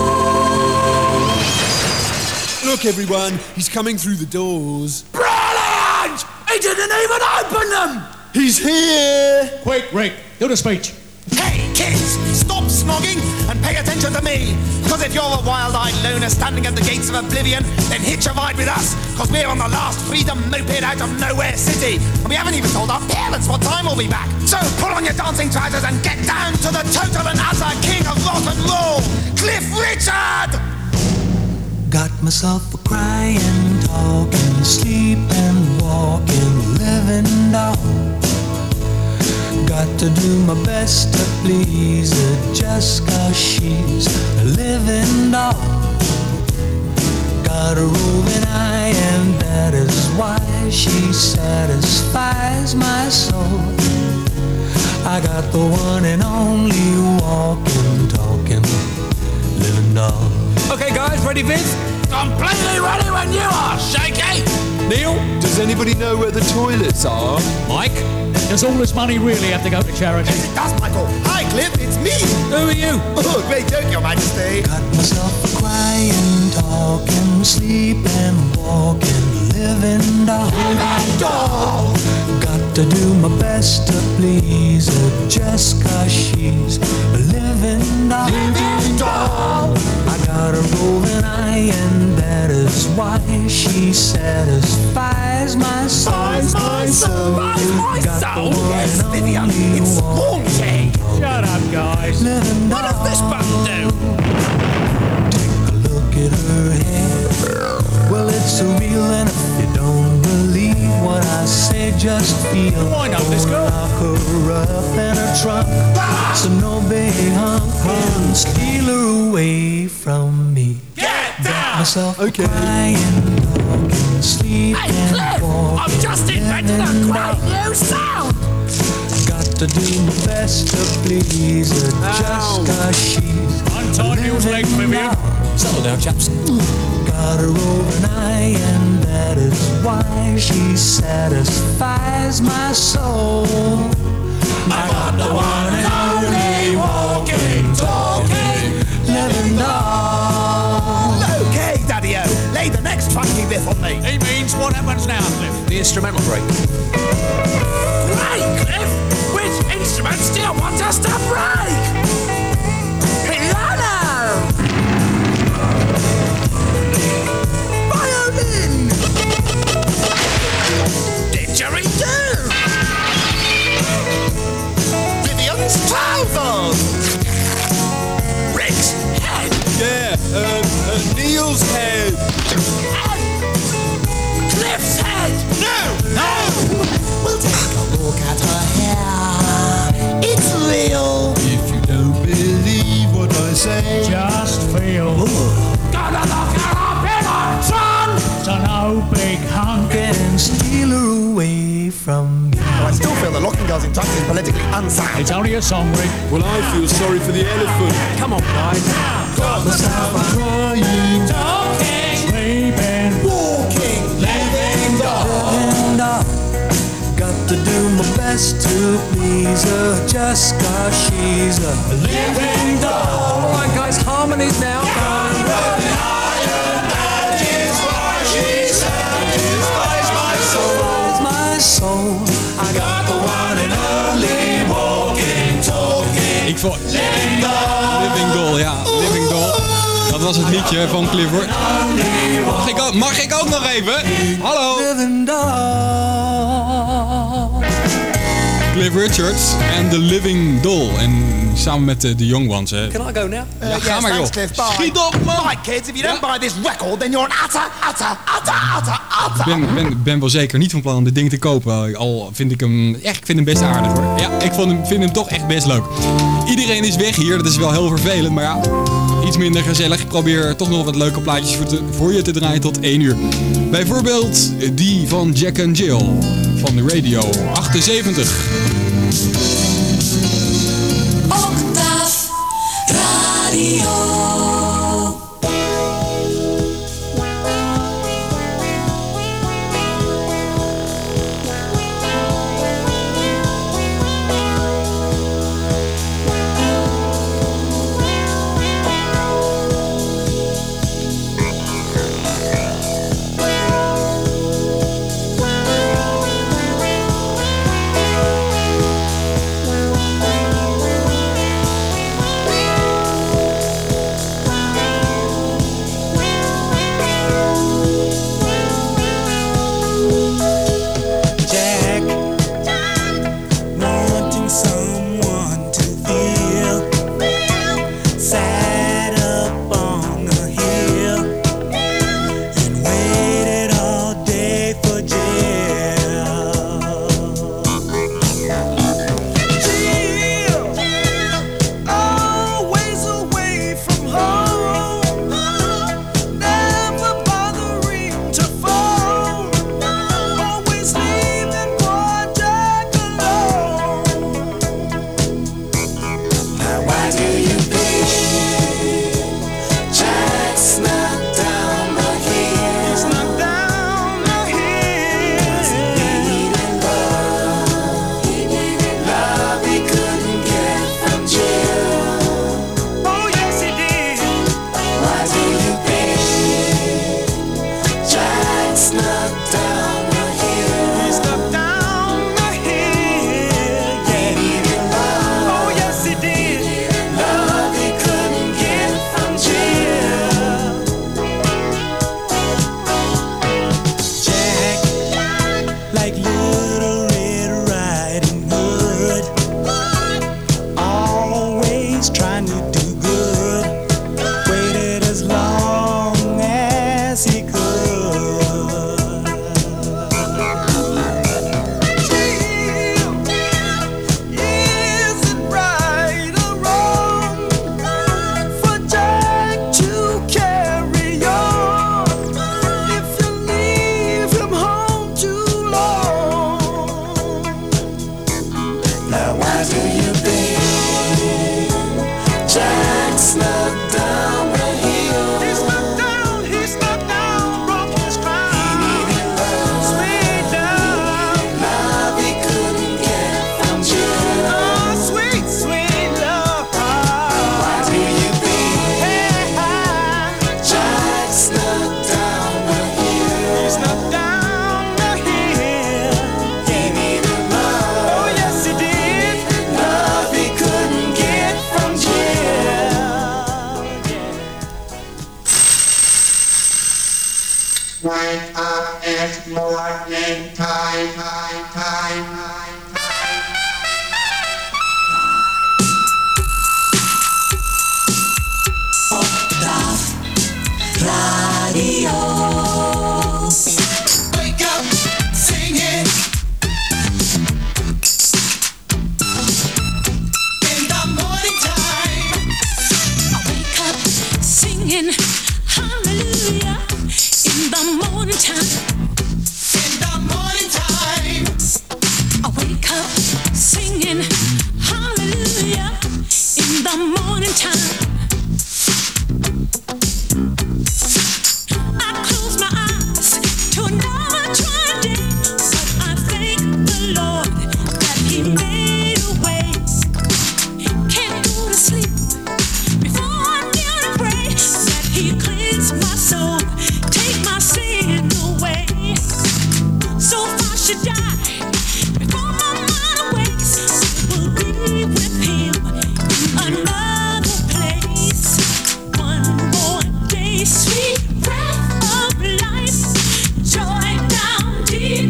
Look, everyone, he's coming through the doors. Brilliant! He didn't even open them! He's here! Quick, Rick, do the speech. Hey, kids, stop snogging and pay attention to me. Because if you're a wild-eyed loner standing at the gates of oblivion, then hitch a ride with us. Because we're on the last freedom moped out of nowhere city. And we haven't even told our parents what time we'll be back. So pull on your dancing trousers and get down to the total and utter king of rock and roll, Cliff Richard! Got myself a crying, talking, sleeping, walking, living doll. Got to do my best to please her just cause she's a living doll. Got a roving eye and that is why she satisfies my soul. I got the one and only walking, talking, living doll. Okay, guys, ready, Vince? Completely ready when you are, Shaky! Neil, does anybody know where the toilets are? Mike? Does all this money really have to go to charity? Yes, it does, Michael. Hi, Cliff, it's me. Who are you? Oh, great joke, Your Majesty. Got myself crying, talking, sleeping, walking, living doll. Living doll. Got to do my best to please her just 'cause she's a living doll. Living doll. I got a roving eye and that is why she satisfies my soul. My soul. My Got soul. the one Yes, and Vivian, only it's one haunting. Shut up, guys. living What does this doll. button do? Take a look at her hair. Well, it's surreal, and if you don't believe what I say, just feel. Wind up this girl. Lock her up in her trunk, so no big hunk can steal her away from me. Get Got down! myself Okay. crying, talking, sleeping, Hey, Cliff! walking, I've just invented a living great new sound! Got to do my best to please her just 'cause she's Untie Neil's legs, Vivian. Settle down, chaps. got her over an eye, and that is why she satisfies my soul. I got the one and only walking, talking, living doll. Okay, Daddy-O, lay the next funky riff on me. He means what happens now, Cliff? The instrumental break. Break, Cliff! Which instruments do you want us to break? Piano! Violin! Didgeridoo! Vivian's trousers. Rick's head! Yeah, um, uh, Neil's head. Head! Cliff's head! No, no. We'll take a look at her hair. It's real. If you don't believe what I say, Just feel. Gonna lock her up in a trunk! To no big hunk. And steal her away from me. I still feel the locking girls in trunks is politically unsound. It's only a song, Rick. well, I feel sorry for the elephant. Come on, guys. Got myself crying, Talking, sleeping, Walking, living doll. Living doll. Got to do my best to please her just 'cause she's a living doll. All right, guys, harmonies now. Satisfies my soul. I got the one and only walking, talking. Ik vond... Living Doll, ja. Living Doll. Dat was het liedje van Clifford. Mag ik ook, mag ik ook nog even? Hallo? Living doll. Cliff Richards en The Living Doll. En samen met de, de Young Ones, hè. Can I go now? Uh, Ja, ga yes, maar, thanks, joh. Cliff. Bye. Schiet op, man. Right, kids, if you don't buy this record, then you're an utter, utter, utter, utter, utter. Ik ben, ben, ben wel zeker niet van plan om dit ding te kopen. Al vind ik hem... Echt, ik vind hem best aardig, hoor. Ja, ik vond hem, vind hem toch echt best leuk. Iedereen is weg hier. Dat is wel heel vervelend. Maar ja, iets minder gezellig. Ik probeer toch nog wat leuke plaatjes voor, te, voor je te draaien tot één uur. Bijvoorbeeld die van Jack and Jill. Van de Radio achtenzeventig. Octaaf Radio. like Little Red Riding Hood, always trying to do good, waited as long as he could. Is it right or wrong for Jack to carry on if you leave him home too long? Now why do you think Jack snuck down the hill? He snuck down, he snuck down, broke his crown. He needed love, sweet love, love he couldn't get from Jill. Oh, sweet, sweet love. Why do you think Jack snuck down the hill? He snuck down the hill. He needed love. Oh, yes, he did. Love he couldn't get from Jill. Wake up, it's morning time, time, time, time. Radio. Wake up, singing. In the morning time. I wake up singing hallelujah in the morning time. In the morning time. I wake up singing hallelujah in the morning time. I close my eyes to another trying day, but I thank the Lord that He made a way. Can't go to sleep before I kneel and pray that He cleanse my soul, take my sin away. So if I should die before my mind awakes, I will be with Him in another place. One more day, sweet breath of life, joy down deep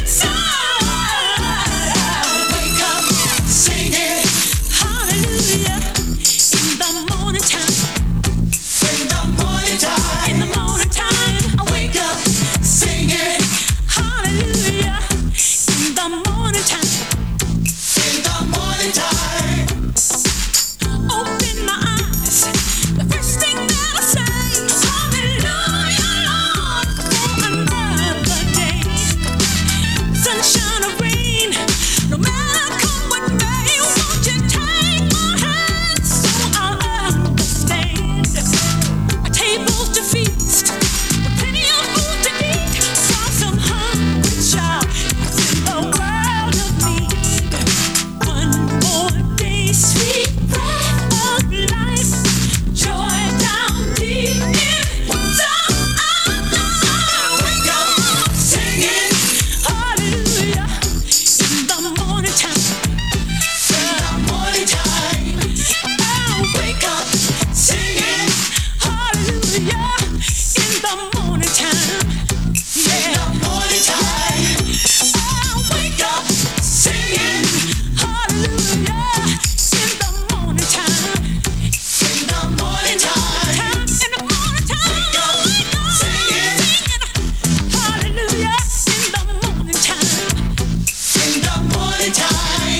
inside. Wake up, singing. Hallelujah in the morning time. In the morning time. In the morning time, I wake up Singing. hallelujah in the morning time. In the morning time. Open my eyes, the first thing that I say, hallelujah, Lord, for another day. Sunshine or rain, no matter come what may, won't you take my hand so I'll understand? A table to feast, with plenty of food to eat, for some hungry child that's in a world of need. One more day, sweet breath of life, joy down deep inside. Wake up, singing. Hallelujah in the morning time. In the morning time. I wake up Singing. hallelujah in the morning time. In the morning time. I wake up Singing. hallelujah in the morning time. In the morning time. In the morning time. Wake up, singing. Hallelujah in the morning time. In the morning time.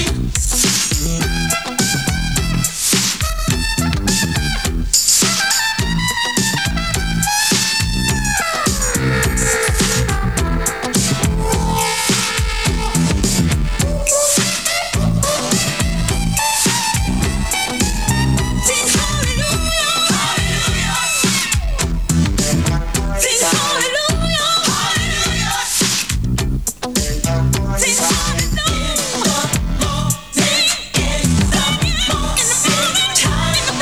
Sing hallelujah, hallelujah. Sing hallelujah, hallelujah. Sing hallelujah. Sing in the morning time. Sing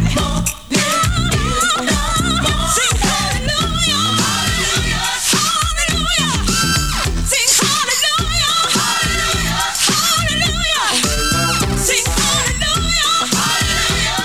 hallelujah, hallelujah, hallelujah. Sing hallelujah, hallelujah, hallelujah. Sing hallelujah, hallelujah.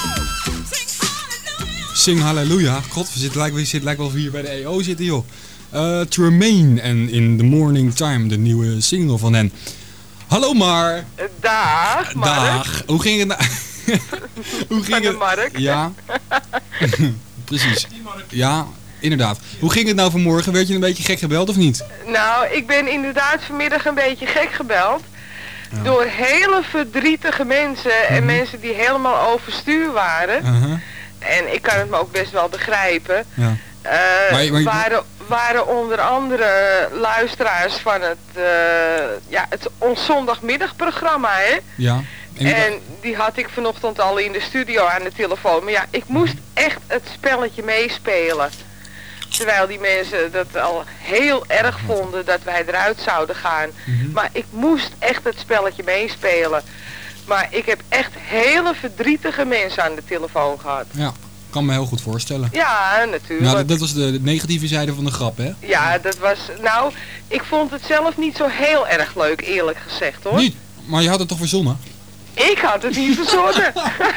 Sing halleluja. God, we zitten lijkt, we zitten lijkt wel of we hier bij de E O zitten, joh. Uh, Tremaine en In the Morning Time, de nieuwe single van hen. Hallo Mar. Dag, Mark. Dag. Hoe ging het nou? Hoe ging het? Mark. Ja. Precies. Ja, inderdaad. Hoe ging het nou vanmorgen? Werd je een beetje gek gebeld of niet? Nou, ik ben inderdaad vanmiddag een beetje gek gebeld. Ja. Door hele verdrietige mensen en Mhm. mensen die helemaal overstuur waren. Uh-huh. En ik kan het me ook best wel begrijpen. Ja. Eh, Maar je- maar je- waren, waren onder andere luisteraars van het, eh, ja, het ons zondagmiddagprogramma, hè? Ja. En die had ik vanochtend al in de studio aan de telefoon. Maar ja, ik moest echt het spelletje meespelen. Terwijl die mensen dat al heel erg vonden dat wij eruit zouden gaan. Mhm. Maar ik moest echt het spelletje meespelen. Maar ik heb echt hele verdrietige mensen aan de telefoon gehad. Ja, kan me heel goed voorstellen. Ja, natuurlijk. Nou, dat, dat was de, de negatieve zijde van de grap, hè? Ja, dat was... Nou, ik vond het zelf niet zo heel erg leuk, eerlijk gezegd, hoor. Niet, maar je had het toch verzonnen? Ik had het niet verzonnen.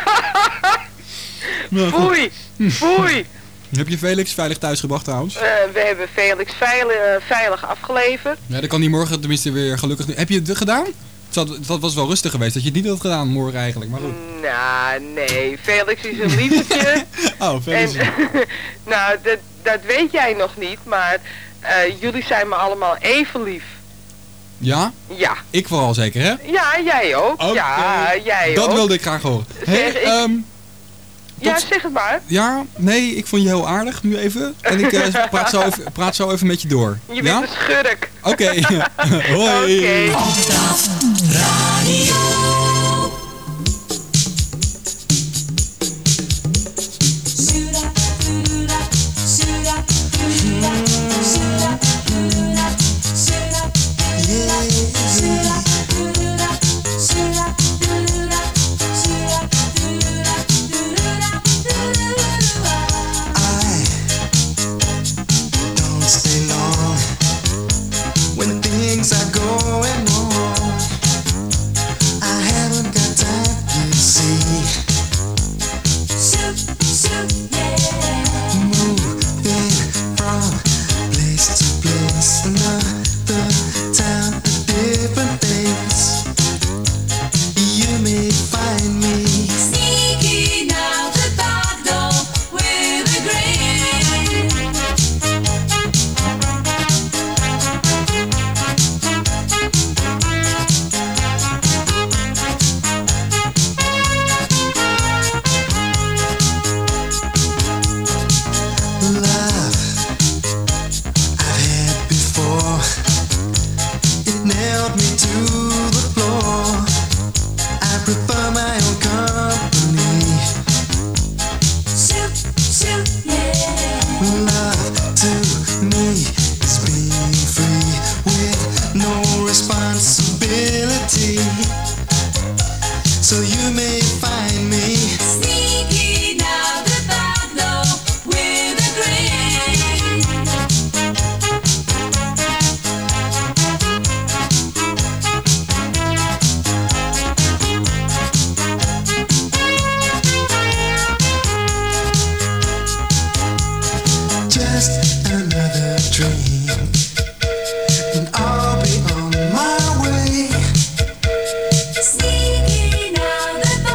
Nou, goed. Foei, foei. Heb je Felix veilig thuisgebracht trouwens? Eh, we hebben Felix veilig, veilig afgeleverd. Ja, dan kan hij morgen tenminste weer gelukkig doen. Heb je het gedaan? Het had- Dat was wel rustig geweest dat je het niet had gedaan morgen eigenlijk, maar goed. Nou, nee, Felix is een lieverdje. Oh, Felix. En, nou, dat, dat weet jij nog niet, maar eh, jullie zijn me allemaal even lief. Ja? Ja. Ik vooral zeker, hè? Ja, jij ook. Oké. Ja, jij ook. Dat wilde ik graag horen. Zeg, Hey, ik- ehm, Ja, zeg het maar. ja, nee, ik vond je heel aardig nu even. En ik eh, praat, zo even, praat zo even met je door. Je ja? bent een schurk. Oké. Hoi. Oké. Don't stay long when things are going wrong. I haven't got time, you see. Moving from place to place, another town, a different place. You may find me Sneaking out the back door with a grin. love I've had before. It nailed me to the floor. I prefer my own company. Love to me is being free with no responsibility. So you may find me Sneaking out the back door with a grin. just another dream, and I'll be on my way. Sneaking out the back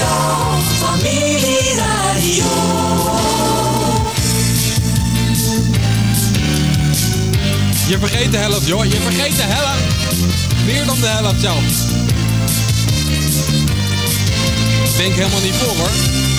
Radio, familieradio. Je vergeet de helft, joh. Je vergeet de helft. Meer dan de helft zelf. Denk helemaal niet voor, hoor.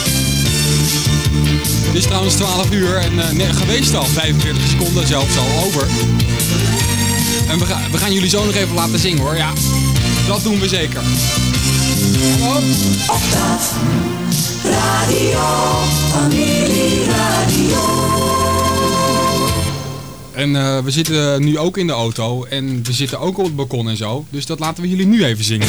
Het is trouwens twaalf uur en uh, nee, geweest al. vijfenveertig seconden zelfs al over. En we, ga, we gaan jullie zo nog even laten zingen, hoor. Ja, dat doen we zeker. Hallo? Octaaf Radio, familieradio. En uh, we zitten nu ook in de auto en we zitten ook op het balkon en zo. Dus dat laten we jullie nu even zingen.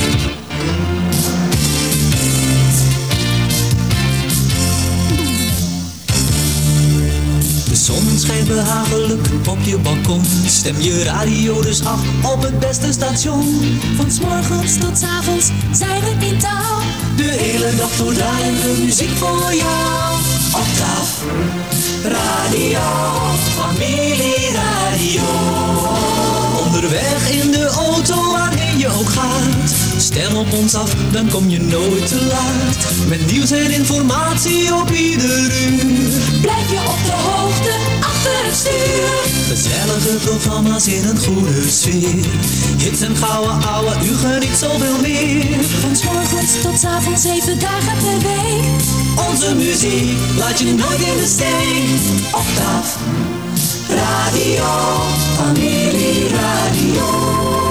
De zon schijnt behagelijk op je balkon. Stem je radio dus af op het beste station. Van 's morgens tot 's avonds zijn we in touw. De hele dag door draaien we muziek voor jou. Octaaf Radio, familieradio. Onderweg in de auto, waarheen je ook gaat. Stem op ons af, dan kom je nooit te laat. Met nieuws en informatie op ieder uur. Blijf je op de hoogte, achter het stuur. Gezellige programma's in een goede sfeer. Hits en gouden ouwe, u geniet zoveel meer. Van 's morgens tot 's avonds, zeven dagen per week. Onze muziek laat je nooit in de steek. Octaaf Radio, familieradio.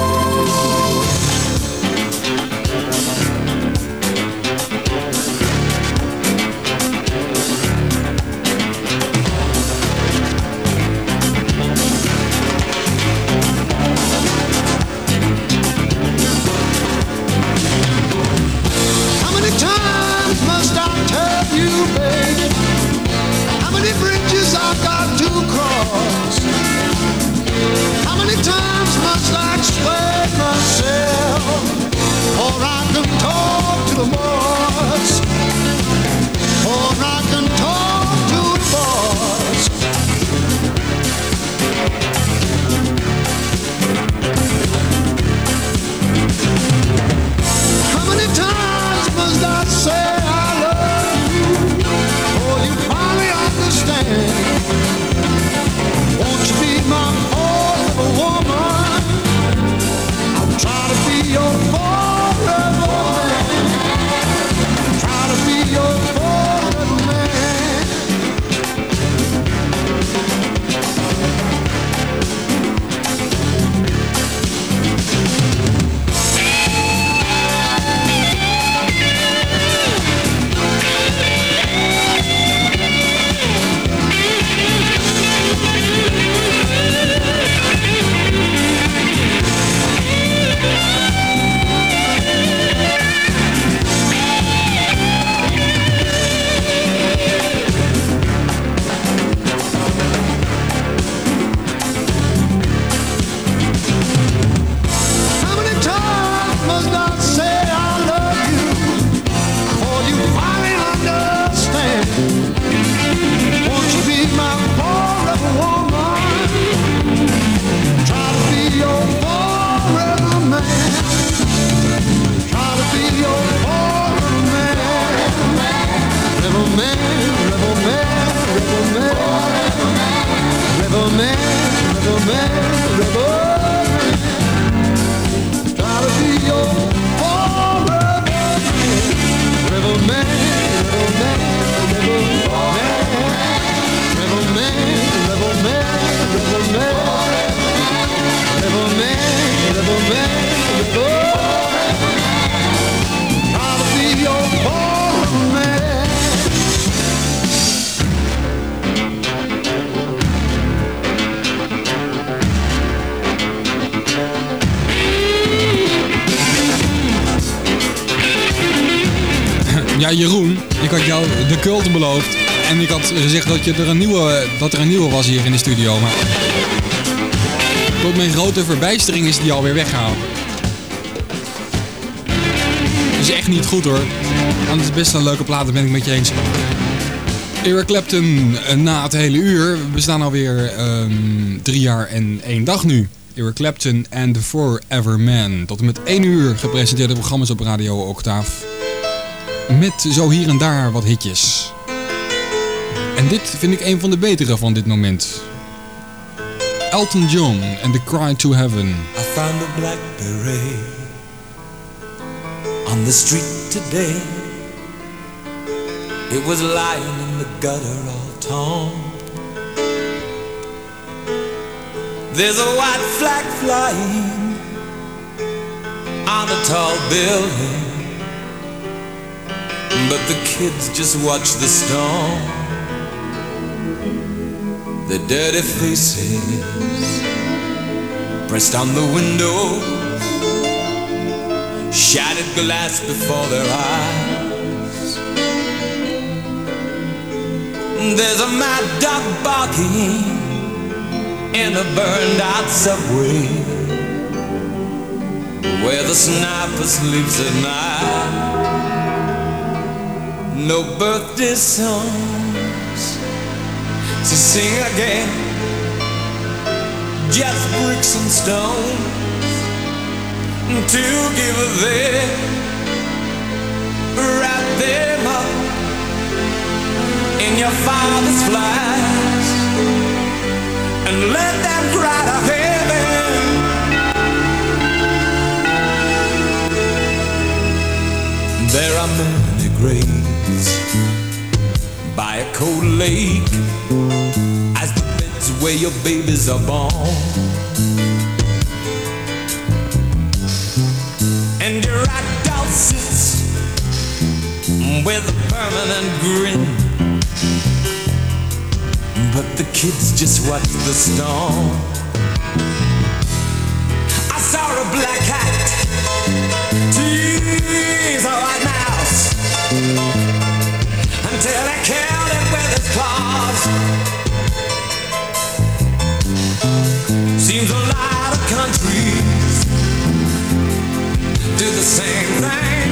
How many times must I tell you, baby? How many bridges I've got to cross? How many times must I explain myself? Or I can talk to the boss. Or I can talk to the boss. How many times must I say I love you? Oh, you finally understand. Won't you be my forever woman? I'll try to be your forever man. Try to be your forever man. How many times must I say I love you before you finally understand? Won't you be my forever woman? Try to be your forever man. Try to be your forever man. Rebel man, rebel man, rebel man. Rebel man, rebel man, rebel man. Try to be your forever man. Rebel man, rebel man, rebel man. Rebel man, rebel man, rebel man. Rebel man, rebel man, rebel man. Try to be your forever man. Ja, Jeroen, ik had jou de cult beloofd. En ik had gezegd dat, je er, een nieuwe, dat er een nieuwe was hier in de studio. Maar tot mijn grote verbijstering is die alweer weggehaald. Dat is echt niet goed, hoor. En het is best een leuke plaat, dat ben ik met je eens. Eric Clapton na het hele uur. We staan alweer um, drie jaar en één dag nu. Eric Clapton and the Forever Man. Tot en met één uur gepresenteerde programma's op Radio Octaaf. met zo hier en daar wat hitjes. En dit vind ik een van de betere van dit moment. Elton John en The Cry to Heaven. I found a black beret on the street today. It was lying in the gutter all torn. There's a white flag flying on a tall building, but the kids just watch the storm. The dirty faces pressed on the windows, shattered glass before their eyes. There's a mad dog barking in a burned out subway, where the sniper sleeps at night. No birthday songs to sing again, just bricks and stones to give them, wrap them up in your father's flags and let them cry to heaven. There are many graves by a cold lake as the beds where your babies are born, and your adult sits with a permanent grin, but the kids just watch the storm. I saw a black cat tease a white mouse until he killed it with his claws. Seems a lot of countries do the same thing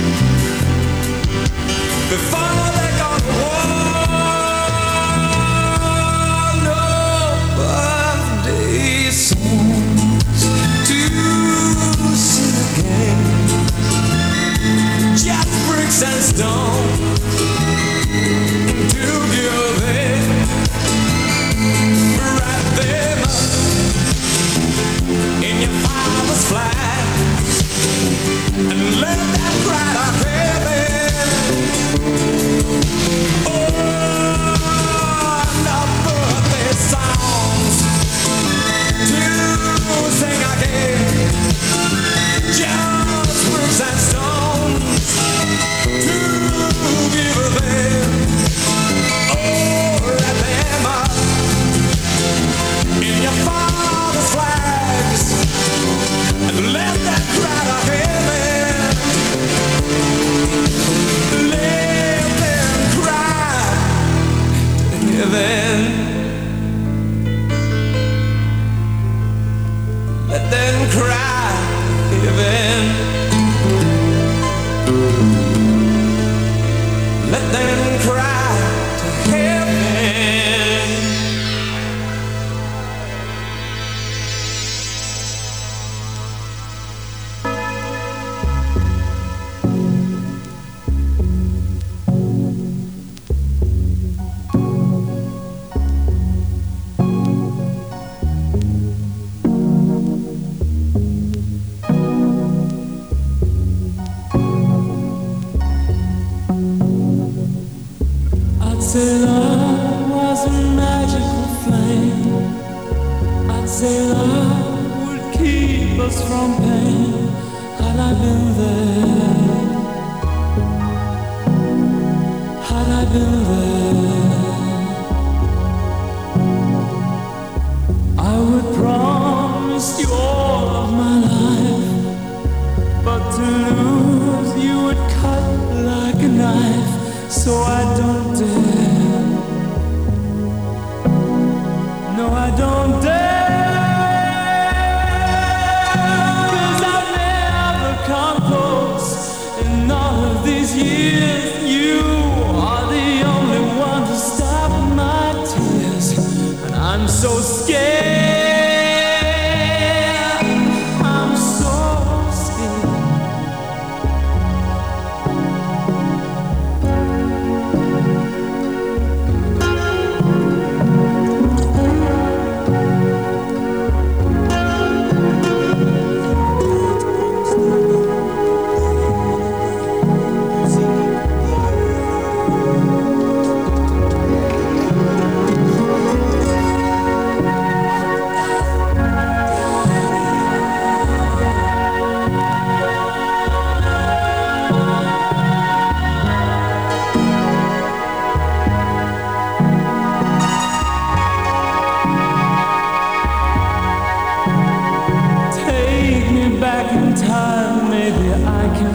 before they go to war. No birthday songs to sing again, just bricks and stone to give them, wrap them up in your father's flag and let them cry to heaven. Oh, no birthday songs to sing again, just bricks and stones to give them. Oh, wrap them up in your father's flags and let them cry to heaven. Let them cry to heaven. Let them cry to heaven. Let them cry to heaven. I'd say love was a magical flame. I'd say love would keep us from pain. Had I been there, had I been there, I would promise you all of my life, but to lose you would cut like a knife. So I don't dare, no I don't dare, 'cause I've never come close in all of these years. You are the only one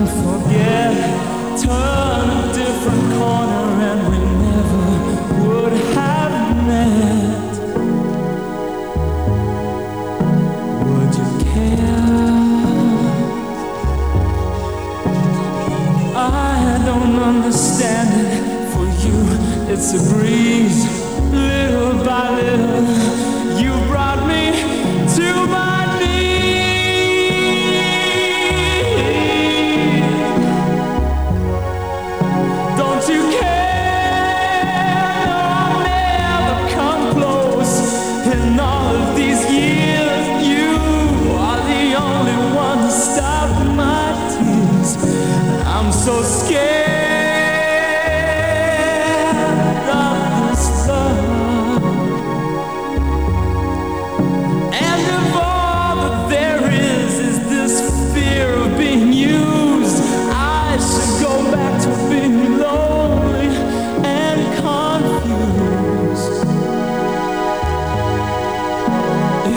forget. Turn a different corner and we never would have met. Would you care? I don't understand it. For you, it's a breeze. Little by little, you brought me to my knees. Don't you care? No, I'll never come close. In all of these years, you are the only one to stop my tears. I'm so scared.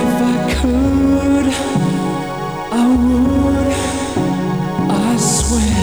I swear